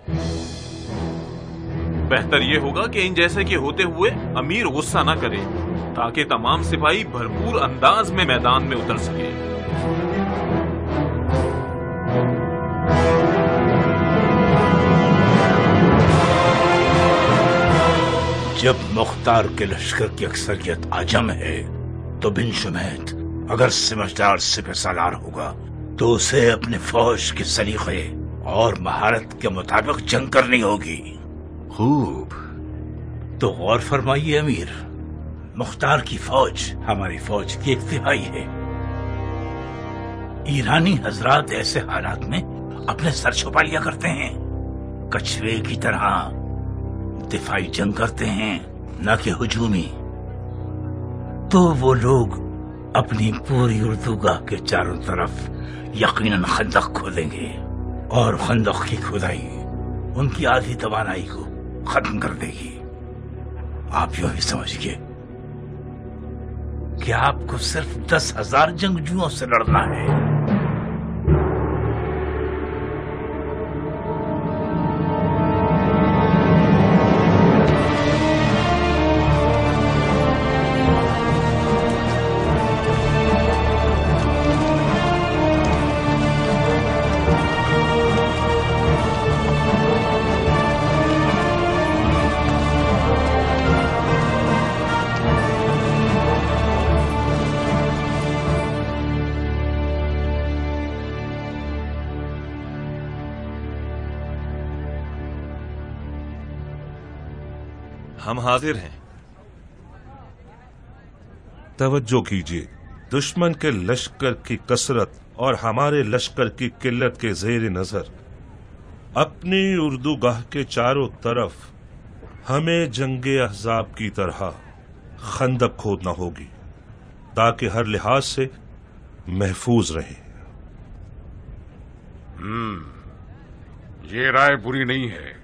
Speaker 2: बेहतर यह होगा कि इन जैसे के होते हुए अमीर गुस्सा न करे ताकि तमाम सिपाही भरपूर अंदाज में मैदान में उतर सके।
Speaker 15: जब मुख्तार के लश्कर की अक्सरियत आजम है तो बिन शुमैत अगर समझदार सिपह सालार होगा तो उसे अपने फौज के सलीके और महारत के मुताबिक जंग करनी होगी।
Speaker 1: खूब,
Speaker 15: तो गौर फरमाइए अमीर, मुख्तार की फौज हमारी फौज की 1/3 है। ईरानी हजरात ऐसे हालात में अपने सर छुपा लिया करते हैं, कछुए की तरह दिफाई जंग करते हैं न कि हुजूमी। तो वो लोग अपनी पूरी उर्दूगाह के चारों तरफ यकीनन खंदक खोदेंगे और खंदक की खुदाई उनकी आधी तवानाई को खत्म कर देगी। आप यूं ही समझिए کہ آپ کو صرف 10,000 جنگجوؤں سے لڑنا ہے؟
Speaker 2: ہم حاضر ہیں۔
Speaker 16: توجہ کیجیے، دشمن کے لشکر کی کثرت اور ہمارے لشکر کی قلت کے زیر نظر اپنی اردو گاہ کے چاروں طرف ہمیں جنگ احزاب کی طرح خندق کھودنا ہوگی تاکہ ہر لحاظ سے محفوظ رہیں۔
Speaker 12: یہ رائے بری نہیں ہے۔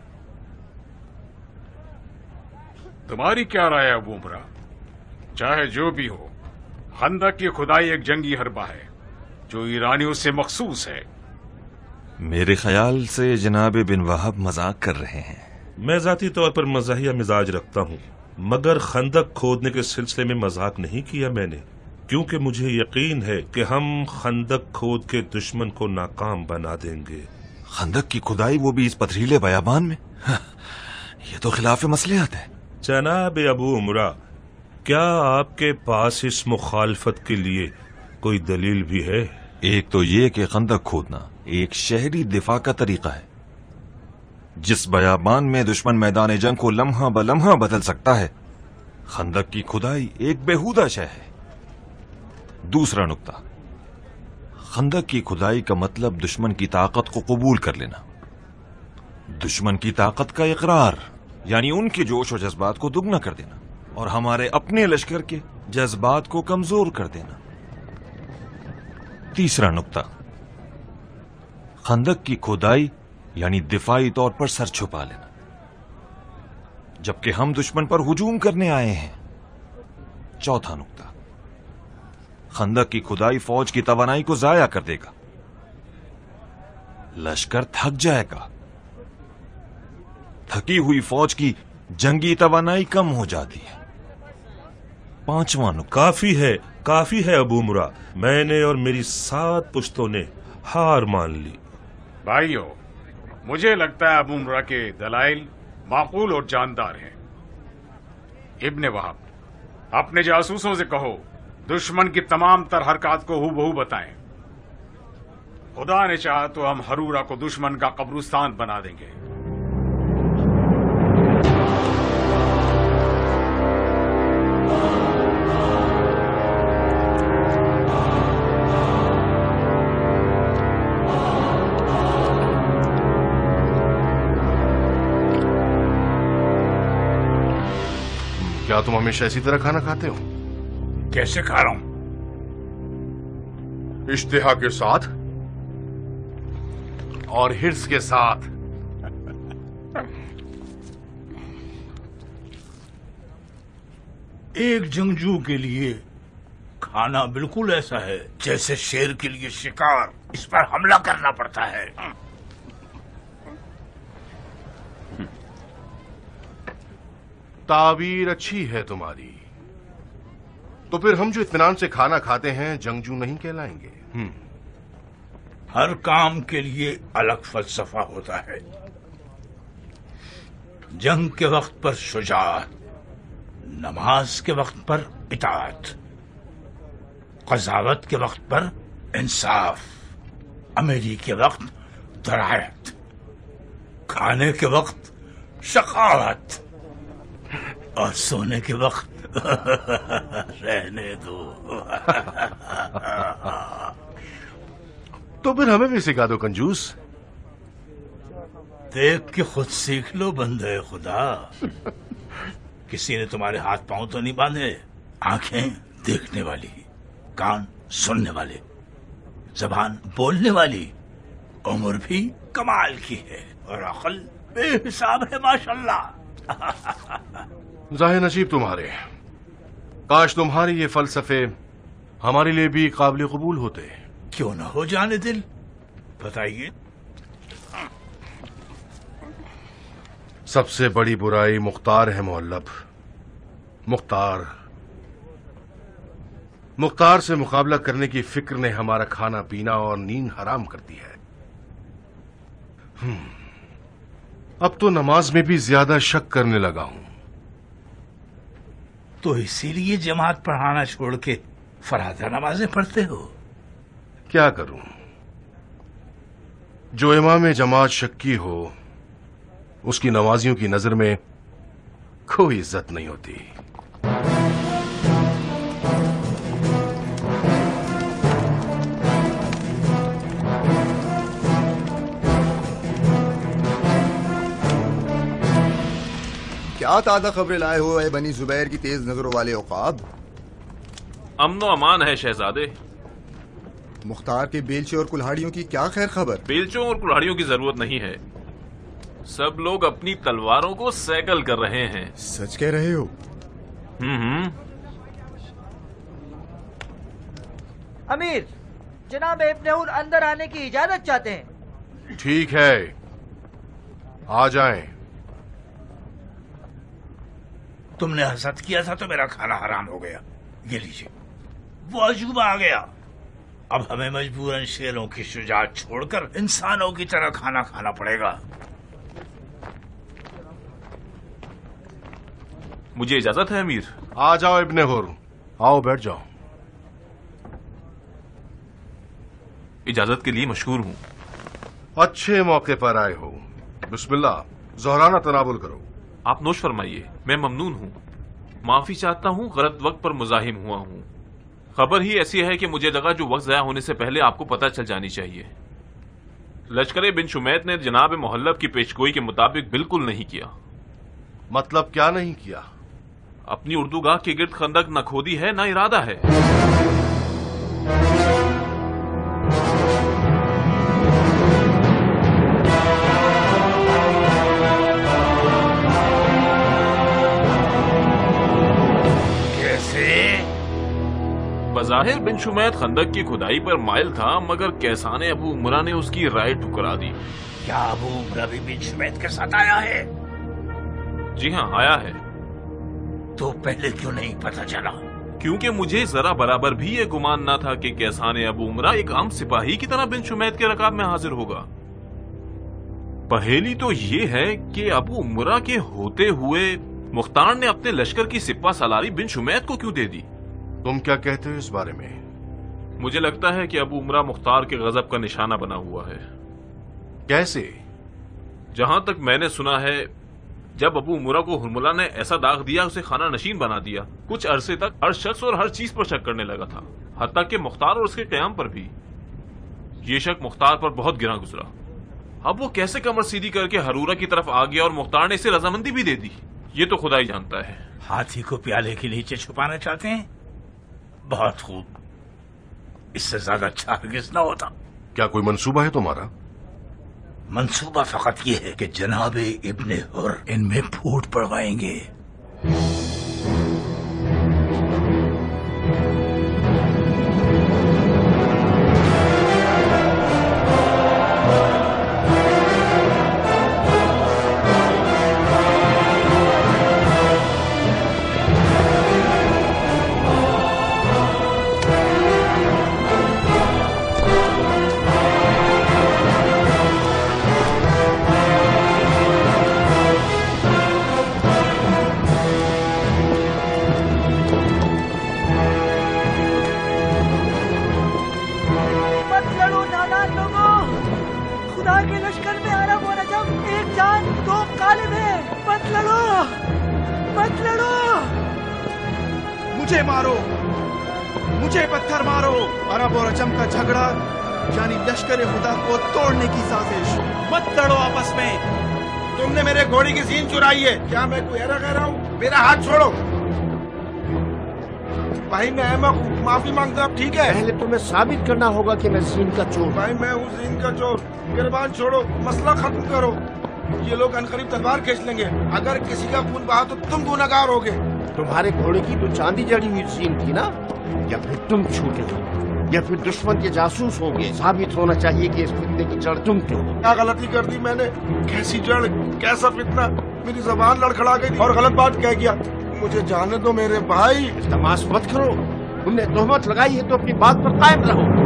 Speaker 12: تمہاری کیا رائے ابو عمرہ؟ چاہے جو بھی ہو، خندق کی کھدائی ایک جنگی حربہ ہے جو ایرانیوں سے مخصوص ہے۔
Speaker 5: میرے خیال سے جناب بن وہب مذاق کر رہے ہیں۔
Speaker 16: میں ذاتی طور پر مزاحیہ مزاج رکھتا ہوں، مگر خندق کھودنے کے سلسلے میں مذاق نہیں کیا میں نے، کیونکہ مجھے یقین ہے کہ ہم خندق کھود کے دشمن کو ناکام بنا دیں گے۔
Speaker 5: خندق کی کھدائی، وہ بھی اس پتھریلے بیابان میں؟ یہ تو خلاف مصلحت ہے۔
Speaker 16: جناب ابو عمرہ، کیا آپ کے پاس اس مخالفت کے لیے کوئی دلیل بھی ہے؟
Speaker 5: ایک تو یہ کہ خندق کھودنا ایک شہری دفاع کا طریقہ ہے۔ جس بیابان میں دشمن میدان جنگ کو لمحہ بلمحہ بدل سکتا ہے، خندق کی کھدائی ایک بیہودہ شے ہے۔ دوسرا نقطہ، خندق کی کھدائی کا مطلب دشمن کی طاقت کو قبول کر لینا، دشمن کی طاقت کا اقرار، یعنی ان کے جوش و جذبات کو دگنا کر دینا اور ہمارے اپنے لشکر کے جذبات کو کمزور کر دینا۔ تیسرا نقطہ، خندق کی کھدائی یعنی دفاعی طور پر سر چھپا لینا، جبکہ ہم دشمن پر ہجوم کرنے آئے ہیں۔ چوتھا نقطہ، خندق کی کھدائی فوج کی توانائی کو ضائع کر دے گا، لشکر تھک جائے گا، تھکی ہوئی فوج کی جنگی توانائی کم ہو جاتی ہے۔ پانچواں نقطہ،
Speaker 16: کافی ہے ابو عمرہ، میں نے اور میری 7 پشتوں نے ہار مان لی۔
Speaker 12: بھائیو، مجھے لگتا ہے ابو عمرہ کے دلائل معقول اور جاندار ہیں۔ ابن وہب، اپنے جاسوسوں سے کہو دشمن کی تمام تر حرکات کو ہو بہو بتائیں۔ خدا نے چاہا تو ہم ہرورہ کو دشمن کا قبرستان بنا دیں گے۔
Speaker 1: کیا تم ہمیشہ اسی طرح کھانا کھاتے ہو؟
Speaker 15: کیسے کھا رہا ہوں؟
Speaker 1: اشتہا کے ساتھ اور ہرس کے ساتھ۔
Speaker 15: ایک جنگجو کے لیے کھانا بالکل ایسا ہے جیسے شیر کے لیے شکار، اس پر حملہ کرنا پڑتا ہے۔
Speaker 1: تعبیر اچھی ہے تمہاری، تو پھر ہم جو اطمینان سے کھانا کھاتے ہیں جنگجو نہیں کہلائیں گے؟
Speaker 15: ہر کام کے لیے الگ فلسفہ ہوتا ہے۔ جنگ کے وقت پر شجاعت، نماز کے وقت پر اطاعت، قضاوت کے وقت پر انصاف، امیری کے وقت درایت، کھانے کے وقت شقاوت اور سونے کے وقت رہنے دو۔
Speaker 1: تو پھر ہمیں بھی سکھا دو کنجوس۔
Speaker 15: دیکھ کے خود سیکھ لو بندے خدا۔ کسی نے تمہارے ہاتھ پاؤں تو نہیں باندھے؟ آنکھیں دیکھنے والی، کان سننے والے، زبان بولنے والی، عمر بھی کمال کی ہے اور عقل بے حساب ہے ماشاءاللہ۔
Speaker 1: ظاہر نصیب تمہارے، काश तुम्हारे ये फलसफे हमारे लिए भी काबिल कबूल होते।
Speaker 15: क्यों ना हो जाने दिल, बताइए।
Speaker 1: सबसे बड़ी बुराई मुख्तार है मोहल्लब। मुख्तार से मुकाबला करने की फिक्र ने हमारा खाना पीना और नींद हराम कर दी है। अब तो नमाज में भी ज्यादा शक करने लगा हूं।
Speaker 15: तो इसीलिए जमात पढ़ाना छोड़ के फरादा नमाजें पढ़ते हो?
Speaker 1: क्या करूं, जो इमाम जमात शक्की हो उसकी नमाजियों की नजर में कोई इज्जत नहीं होती।
Speaker 18: क्या ताज़ा खबरें लाए हो ए बनी जुबैर की तेज नजरों वाले औकाब?
Speaker 2: अमन व अमान है शहजादे।
Speaker 18: मुख्तार के बेलचे और कुल्हाड़ियों की क्या खैर खबर?
Speaker 2: बेलचों और कुल्हाड़ियों की जरूरत नहीं है, सब लोग अपनी तलवारों को सैकल कर रहे हैं।
Speaker 18: सच कह रहे हो?
Speaker 8: अमीर, जनाब इब्ने हुर अंदर आने की इजाजत चाहते हैं।
Speaker 1: ठीक है, आ जाएं।
Speaker 15: तुमने हसद किया था तो मेरा खाना हराम हो गया। ये लीजिए, वो अजूबा आ गया। अब हमें मजबूरन शेरों की शुजाअत छोड़कर इंसानों की तरह खाना खाना पड़ेगा।
Speaker 2: मुझे इजाजत है अमीर?
Speaker 1: आ जाओ इब्ने हुर, आओ बैठ जाओ।
Speaker 2: इजाजत के लिए मशहूर हूं।
Speaker 1: अच्छे मौके पर आए हो। बिस्मिल्लाह, ज़ोहराना तनावुल करो।
Speaker 2: आप नोश फरमाइए। मैं ममनून हूं, माफी चाहता हूं, गलत वक्त पर मुजाहिम हुआ हूं। खबर ही ऐसी है कि मुझे लगा जो वक्त ज़ाया होने से पहले आपको पता चल जानी चाहिए। लश्कर बिन शुमैत ने जनाब मोहल्लब की पेशगोई के मुताबिक बिल्कुल नहीं किया।
Speaker 1: मतलब क्या नहीं किया?
Speaker 2: अपनी उर्दूगाह के गिर्द खंदक न खोदी है न इरादा है। बज़ाहिर बिन शुमैत खंदक की खुदाई पर माइल था, मगर कैसाने अबू उमरा ने उसकी राय ठुकरा दी।
Speaker 15: क्या अबू उमरा भी बिन शुमैत के साथ आया है?
Speaker 2: जी हाँ, आया है।
Speaker 15: तो पहले क्यों नहीं पता चला?
Speaker 2: क्योंकि मुझे जरा बराबर भी ये गुमान न था कि कैसाने अबू उमरा एक आम सिपाही की तरह बिन शुमैत के रकाब में हाजिर होगा। पहेली तो ये है कि अबू उमरा के होते हुए मुख्तार ने अपने लश्कर की सिपा सलारी बिन शुमैत को क्यों दे दी?
Speaker 1: तुम क्या कहते हो इस बारे में?
Speaker 2: मुझे लगता है कि अबू उमरा मुख्तार के गजब का निशाना बना हुआ है।
Speaker 1: कैसे?
Speaker 2: जहां तक मैंने सुना है, जब अबू उमरा को हुरमुला ने ऐसा दाग दिया, उसे खाना नशीन बना दिया, कुछ अरसे तक हर शख्स और हर चीज पर शक करने लगा था, हत्ता कि मुख्तार और उसके कयाम पर भी। ये शक मुख्तार पर बहुत गिरा गुजरा। अब वो कैसे कमर सीधी करके हरूरा की तरफ आ गया और मुख्तार ने इसे रजामंदी भी दे दी, ये तो खुदा ही जानता है।
Speaker 15: हाथी को प्याले के नीचे छुपाना चाहते हैं? बहुत खूब, इससे ज्यादा अच्छा हरगिज़ न होता।
Speaker 1: क्या कोई मंसूबा है तुम्हारा?
Speaker 15: मंसूबा फकत ये है कि जनाबे इब्ने हुर इनमें फूट पड़वाएंगे।
Speaker 7: मुझे मारो, मुझे पत्थर मारो। अरब और अजम का झगड़ा यानी लश्कर खुदा को तोड़ने की साजिश। मत लड़ो आपस में। तुमने मेरे घोड़ी की सीन चुराई है। क्या मैं कोई ऐरा कह रहा हूँ? मेरा हाथ छोड़ो भाई। मैं माफी मांगता हूँ, ठीक है?
Speaker 3: पहले तुम्हें साबित करना होगा कि मैं जीन का चोर।
Speaker 7: भाई मैं हूँ जीन का चोर। गिरबान छोड़ो, मसला खत्म करो। ये लोग अनकरीब तलवार खींच लेंगे। अगर किसी का खून बहा तो तुम गुनहगार होगे।
Speaker 3: तुम्हारे घोड़े की तो चांदी जड़ी हुई सीन थी ना? या फिर तुम छूटे हो, या फिर दुश्मन के जासूस होंगे? साबित होना चाहिए कि इस फितने की जड़ तुम क्यों हो।
Speaker 6: क्या गलती कर दी मैंने? कैसी जड़, कैसा फितना? मेरी जबान लड़खड़ा गई और गलत बात कह गया। मुझे जाने दो मेरे भाई।
Speaker 3: इल्तमास मत करो, तुमने तोहमत लगाई है तो अपनी बात पर कायम रहो।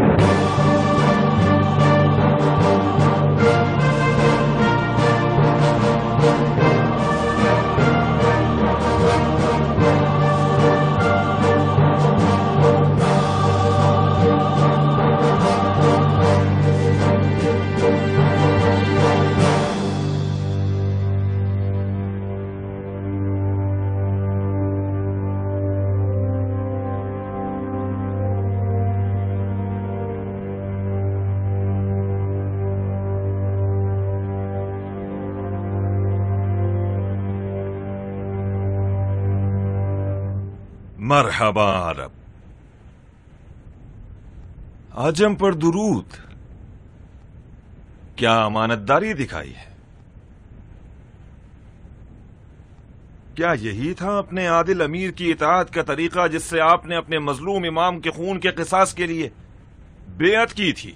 Speaker 2: मरहबा अरब। अजम पर दुरूद। क्या अमानतदारी दिखाई है? क्या यही था अपने आदिल अमीर की इताअत का तरीका जिससे आपने अपने मजलूम इमाम के खून के क़िसास के लिए बेअत की थी?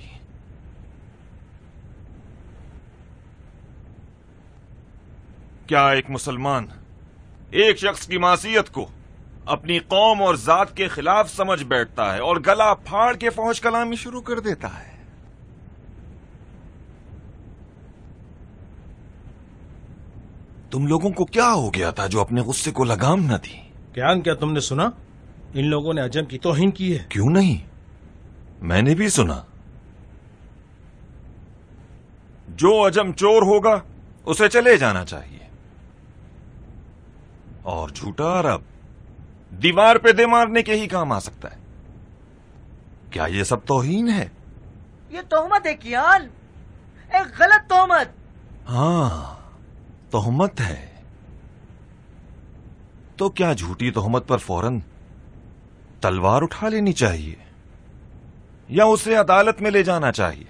Speaker 2: क्या एक मुसलमान एक शख्स की मासियत को अपनी कौम और जात के खिलाफ समझ बैठता है और गला फाड़ के फौज कलामी शुरू कर देता है? तुम लोगों को क्या हो गया था जो अपने गुस्से को लगाम न दी?
Speaker 6: क्या तुमने सुना? इन लोगों ने अजम की तौहीन की है।
Speaker 2: क्यों नहीं, मैंने भी सुना। जो अजम चोर होगा उसे चले जाना चाहिए, और झूठा अरब दीवार पे दे मारने के ही काम आ सकता है। क्या ये सब तौहीन है?
Speaker 8: ये तोहमत है कियान, एक गलत तोहमत।
Speaker 2: हाँ, तोहमत है। तो क्या झूठी तोहमत पर फौरन तलवार उठा लेनी चाहिए या उसे अदालत में ले जाना चाहिए?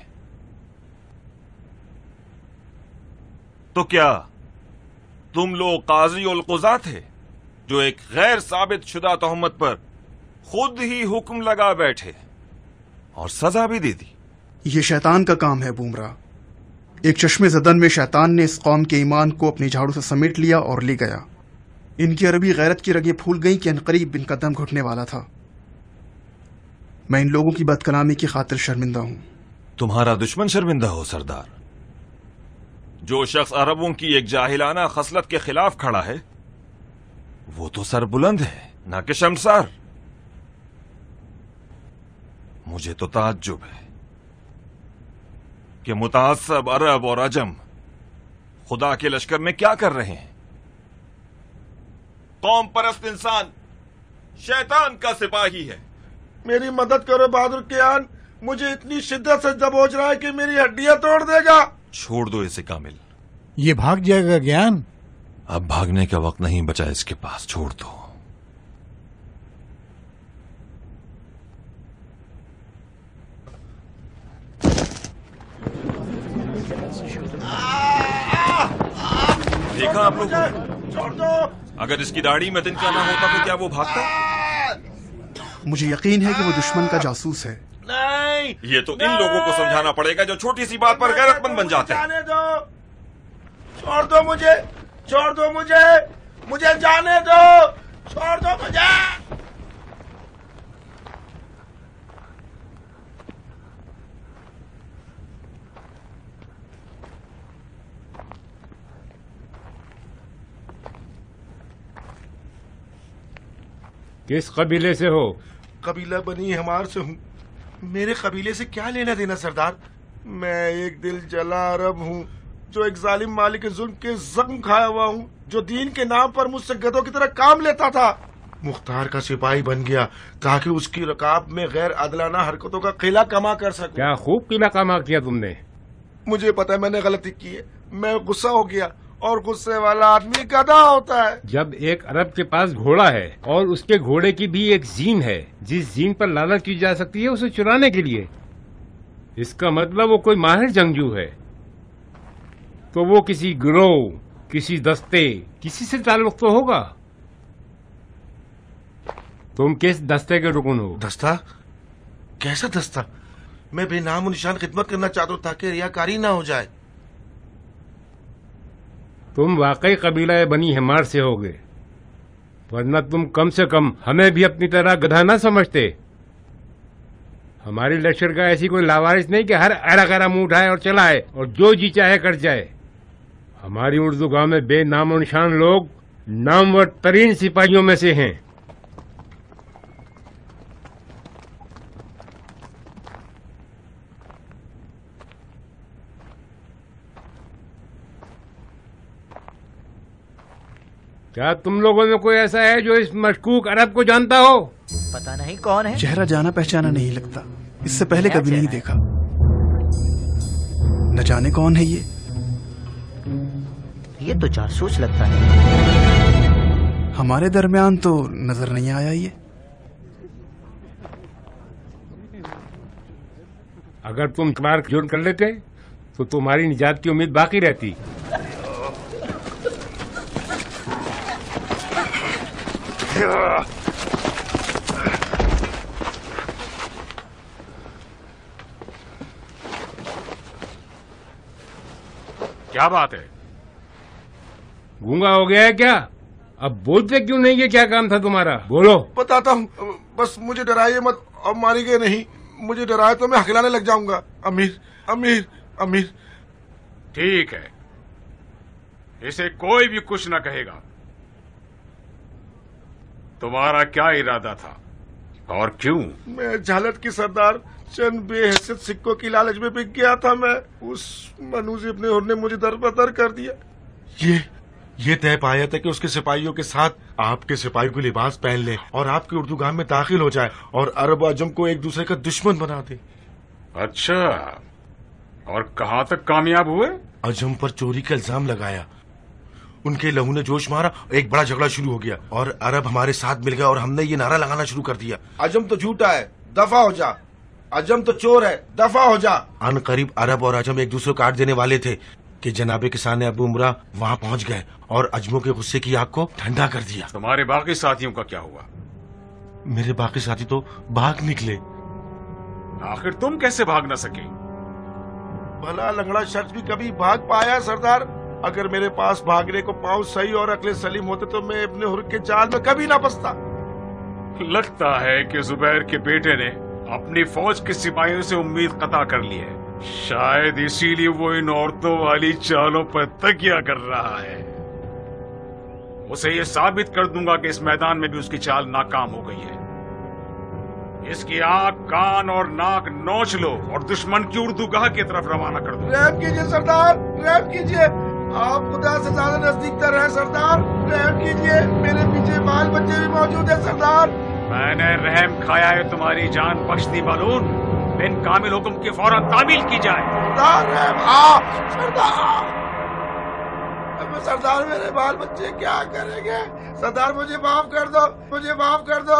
Speaker 2: तो क्या तुम लोग काजी उल कुज़ा थे जो एक गैर साबित शुदा तोहमत पर खुद ही हुक्म लगा बैठे और सजा भी दे दी?
Speaker 7: ये शैतान का काम है बूमरा। एक चश्मे ज़दन में शैतान ने इस कौम के ईमान को अपनी झाड़ू से समेट लिया और ले गया। इनकी अरबी गैरत की रगें फूल गईं कि अनकरीब इनका दम घुटने वाला था। मैं इन लोगों की बदकलामी की खातिर शर्मिंदा हूं।
Speaker 2: तुम्हारा दुश्मन शर्मिंदा हो सरदार? जो शख्स अरबों की एक जाहिलाना खसलत के खिलाफ खड़ा है वो तो सरबुलंद है, ना कि शर्मसार। मुझे तो ताज्जुब है कि मुतासब अरब और अजम खुदा के लश्कर में क्या कर रहे हैं। कौम परस्त इंसान शैतान का सिपाही है।
Speaker 6: मेरी मदद करो बहादुर कियान, मुझे इतनी शिद्दत से दबोच रहा है कि मेरी हड्डियां तोड़ देगा।
Speaker 2: छोड़ दो इसे कामिल।
Speaker 14: ये भाग जाएगा ज्ञान।
Speaker 2: अब भागने का वक्त नहीं बचा इसके पास, छोड़ दो। देखा आप लोग?
Speaker 6: छोड़ दो।
Speaker 2: अगर इसकी दाढ़ी में तिनका ना होता तो क्या वो भागता?
Speaker 7: मुझे यकीन है कि वो दुश्मन का जासूस है।
Speaker 6: नहीं,
Speaker 2: ये तो इन लोगों को समझाना पड़ेगा जो छोटी सी बात पर गैरतमंद बन जाते हैं।
Speaker 6: जाने दो, छोड़ दो मुझे, छोड़ दो मुझे, मुझे जाने दो, छोड़ दो मुझे।
Speaker 4: किस कबीले से हो?
Speaker 6: कबीला बनी हमार से हूँ। मेरे कबीले से क्या लेना देना सरदार? मैं एक दिल जला अरब हूँ जो एक जालिम मालिक के जुल्म के जख्म खाया हुआ हूँ, जो दीन के नाम पर मुझसे गधों की तरह काम लेता था। मुख्तार का सिपाही बन गया ताकि उसकी रकाब में गैर अदलाना हरकतों का किला कमा कर सकूं।
Speaker 4: क्या खूब किला कमा किया तुमने।
Speaker 6: मुझे पता है मैंने गलती की है, मैं गुस्सा हो गया, और गुस्से वाला आदमी गधा होता है।
Speaker 4: जब एक अरब के पास घोड़ा है और उसके घोड़े की भी एक जीन है, जिस जीन पर लानत की जा सकती है उसे चुराने के लिए, इसका मतलब वो कोई माहिर जंगजू है। तो वो किसी गिरोह, किसी दस्ते, किसी से ताल्लुक तो होगा। तुम किस दस्ते के रुकन हो?
Speaker 19: दस्ता? कैसा दस्ता? मैं बेनाम निशान खिदमत करना चाहता हूँ ताकि रियाकारी ना हो जाए।
Speaker 4: तुम वाकई कबीला बनी हिमार से होगे, वरना तुम कम से कम हमें भी अपनी तरह गधा ना समझते। हमारी लश्कर का ऐसी कोई लावारिस नहीं कि हर अरा गरा मुंह उठाए और चलाए और जो जी चाहे कर जाए। हमारी उर्दू गांव में बेनामो निशान लोग नामवर तरीन सिपाहियों में से हैं। क्या तुम लोगों में कोई ऐसा है जो इस मशकूक अरब को जानता हो?
Speaker 8: पता नहीं कौन है।
Speaker 7: चेहरा जाना पहचाना नहीं लगता, इससे पहले कभी नहीं देखा। न जाने कौन है
Speaker 8: ये तो जासूस लगता है।
Speaker 7: हमारे दरमियान तो नजर नहीं आया ये।
Speaker 4: अगर तुम क्लार्क ज्वाइन कर लेते तो तुम्हारी निजात की उम्मीद बाकी रहती।
Speaker 12: क्या बात है?
Speaker 4: गूंगा हो गया है क्या? अब बोलते क्यों नहीं? ये क्या काम था तुम्हारा? बोलो।
Speaker 19: बताता हूँ, बस मुझे डराइए मत और मारिए नहीं। मुझे डराए तो मैं हकलाने लग जाऊंगा। अमीर अमीर अमीर।
Speaker 12: ठीक है, इसे कोई भी कुछ न कहेगा। तुम्हारा क्या इरादा था और क्यों?
Speaker 19: मैं झालट की सरदार चंद बेहैसियत सिक्कों की लालच में बिक गया था। मैं उस मनूज इब्ने हुर ने मुझे दरबदर कर दिया। ये तय पाया था कि उसके सिपाहियों के साथ आपके सिपाही को लिबास पहन ले और आपके उर्दू गांव में दाखिल हो जाए और अरब अजम को एक दूसरे का दुश्मन बना दे।
Speaker 12: अच्छा, और कहाँ तक कामयाब हुए?
Speaker 19: अजम पर चोरी का इल्जाम लगाया, उनके लहू ने जोश मारा, एक बड़ा झगड़ा शुरू हो गया और अरब हमारे साथ मिल गया और हमने ये नारा लगाना शुरू कर दिया, अजम तो झूठा है, दफा हो जा। अजम तो चोर है, दफा हो जा। अन करीब अरब और अजम एक दूसरे को काट देने वाले थे कि जनाबे किसान अबू उमरा वहाँ पहुँच गए और अजमों के गुस्से की आग को ठंडा कर दिया।
Speaker 12: तुम्हारे बाकी साथियों का क्या हुआ?
Speaker 19: मेरे बाकी साथी तो भाग निकले।
Speaker 12: आखिर तुम कैसे भाग न सके?
Speaker 19: भला लंगड़ा शख्स भी कभी भाग पाया सरदार? अगर मेरे पास भागने को पाँव सही और अकले सलीम होते तो मैं इब्ने हुर के जाल में कभी ना फंसता।
Speaker 12: लगता है कि जुबैर के बेटे ने अपनी फौज के सिपाहियों से उम्मीद कता कर ली है। शायद इसीलिए वो इन औरतों वाली चालों पर तकिया कर रहा है। उसे ये साबित कर दूंगा कि इस मैदान में भी उसकी चाल नाकाम हो गई है। इसकी आंख, कान और नाक नोच लो और दुश्मन की उर्दू गाह की तरफ रवाना कर दो।
Speaker 19: रहम कीजिए सरदार, रहम कीजिए। आप खुदा से ज्यादा नजदीक तर हैं सरदार, रहम कीजिए। मेरे पीछे बाल बच्चे भी मौजूद है सरदार।
Speaker 12: मैंने रहम खाया है, तुम्हारी जान बख्श दी मालूम। बिन कामिल हुक्म के फौरन तामील की जाए।
Speaker 19: सरदार मेरे बाल बच्चे क्या करेंगे? सरदार मुझे माफ कर दो, मुझे माफ कर दो।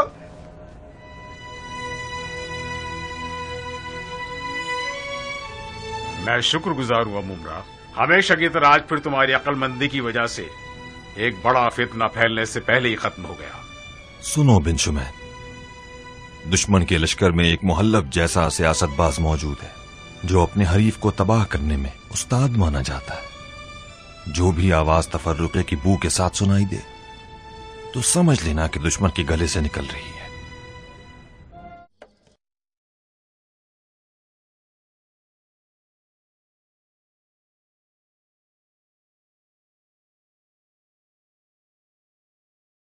Speaker 12: मैं शुक्रगुजार हुआ मुमरा। हमेशा की तरह आज फिर तुम्हारी अक्लमंदी की वजह से एक बड़ा फितना फैलने से पहले ही खत्म हो गया।
Speaker 5: सुनो बिन शुमैन, दुश्मन के लश्कर में एक मुहल्लब जैसा सियासतबाज मौजूद है जो अपने हरीफ को तबाह करने में उस्ताद माना जाता है। जो भी आवाज तफर्रुके की बू के साथ सुनाई दे तो समझ लेना कि दुश्मन के गले से निकल रही है।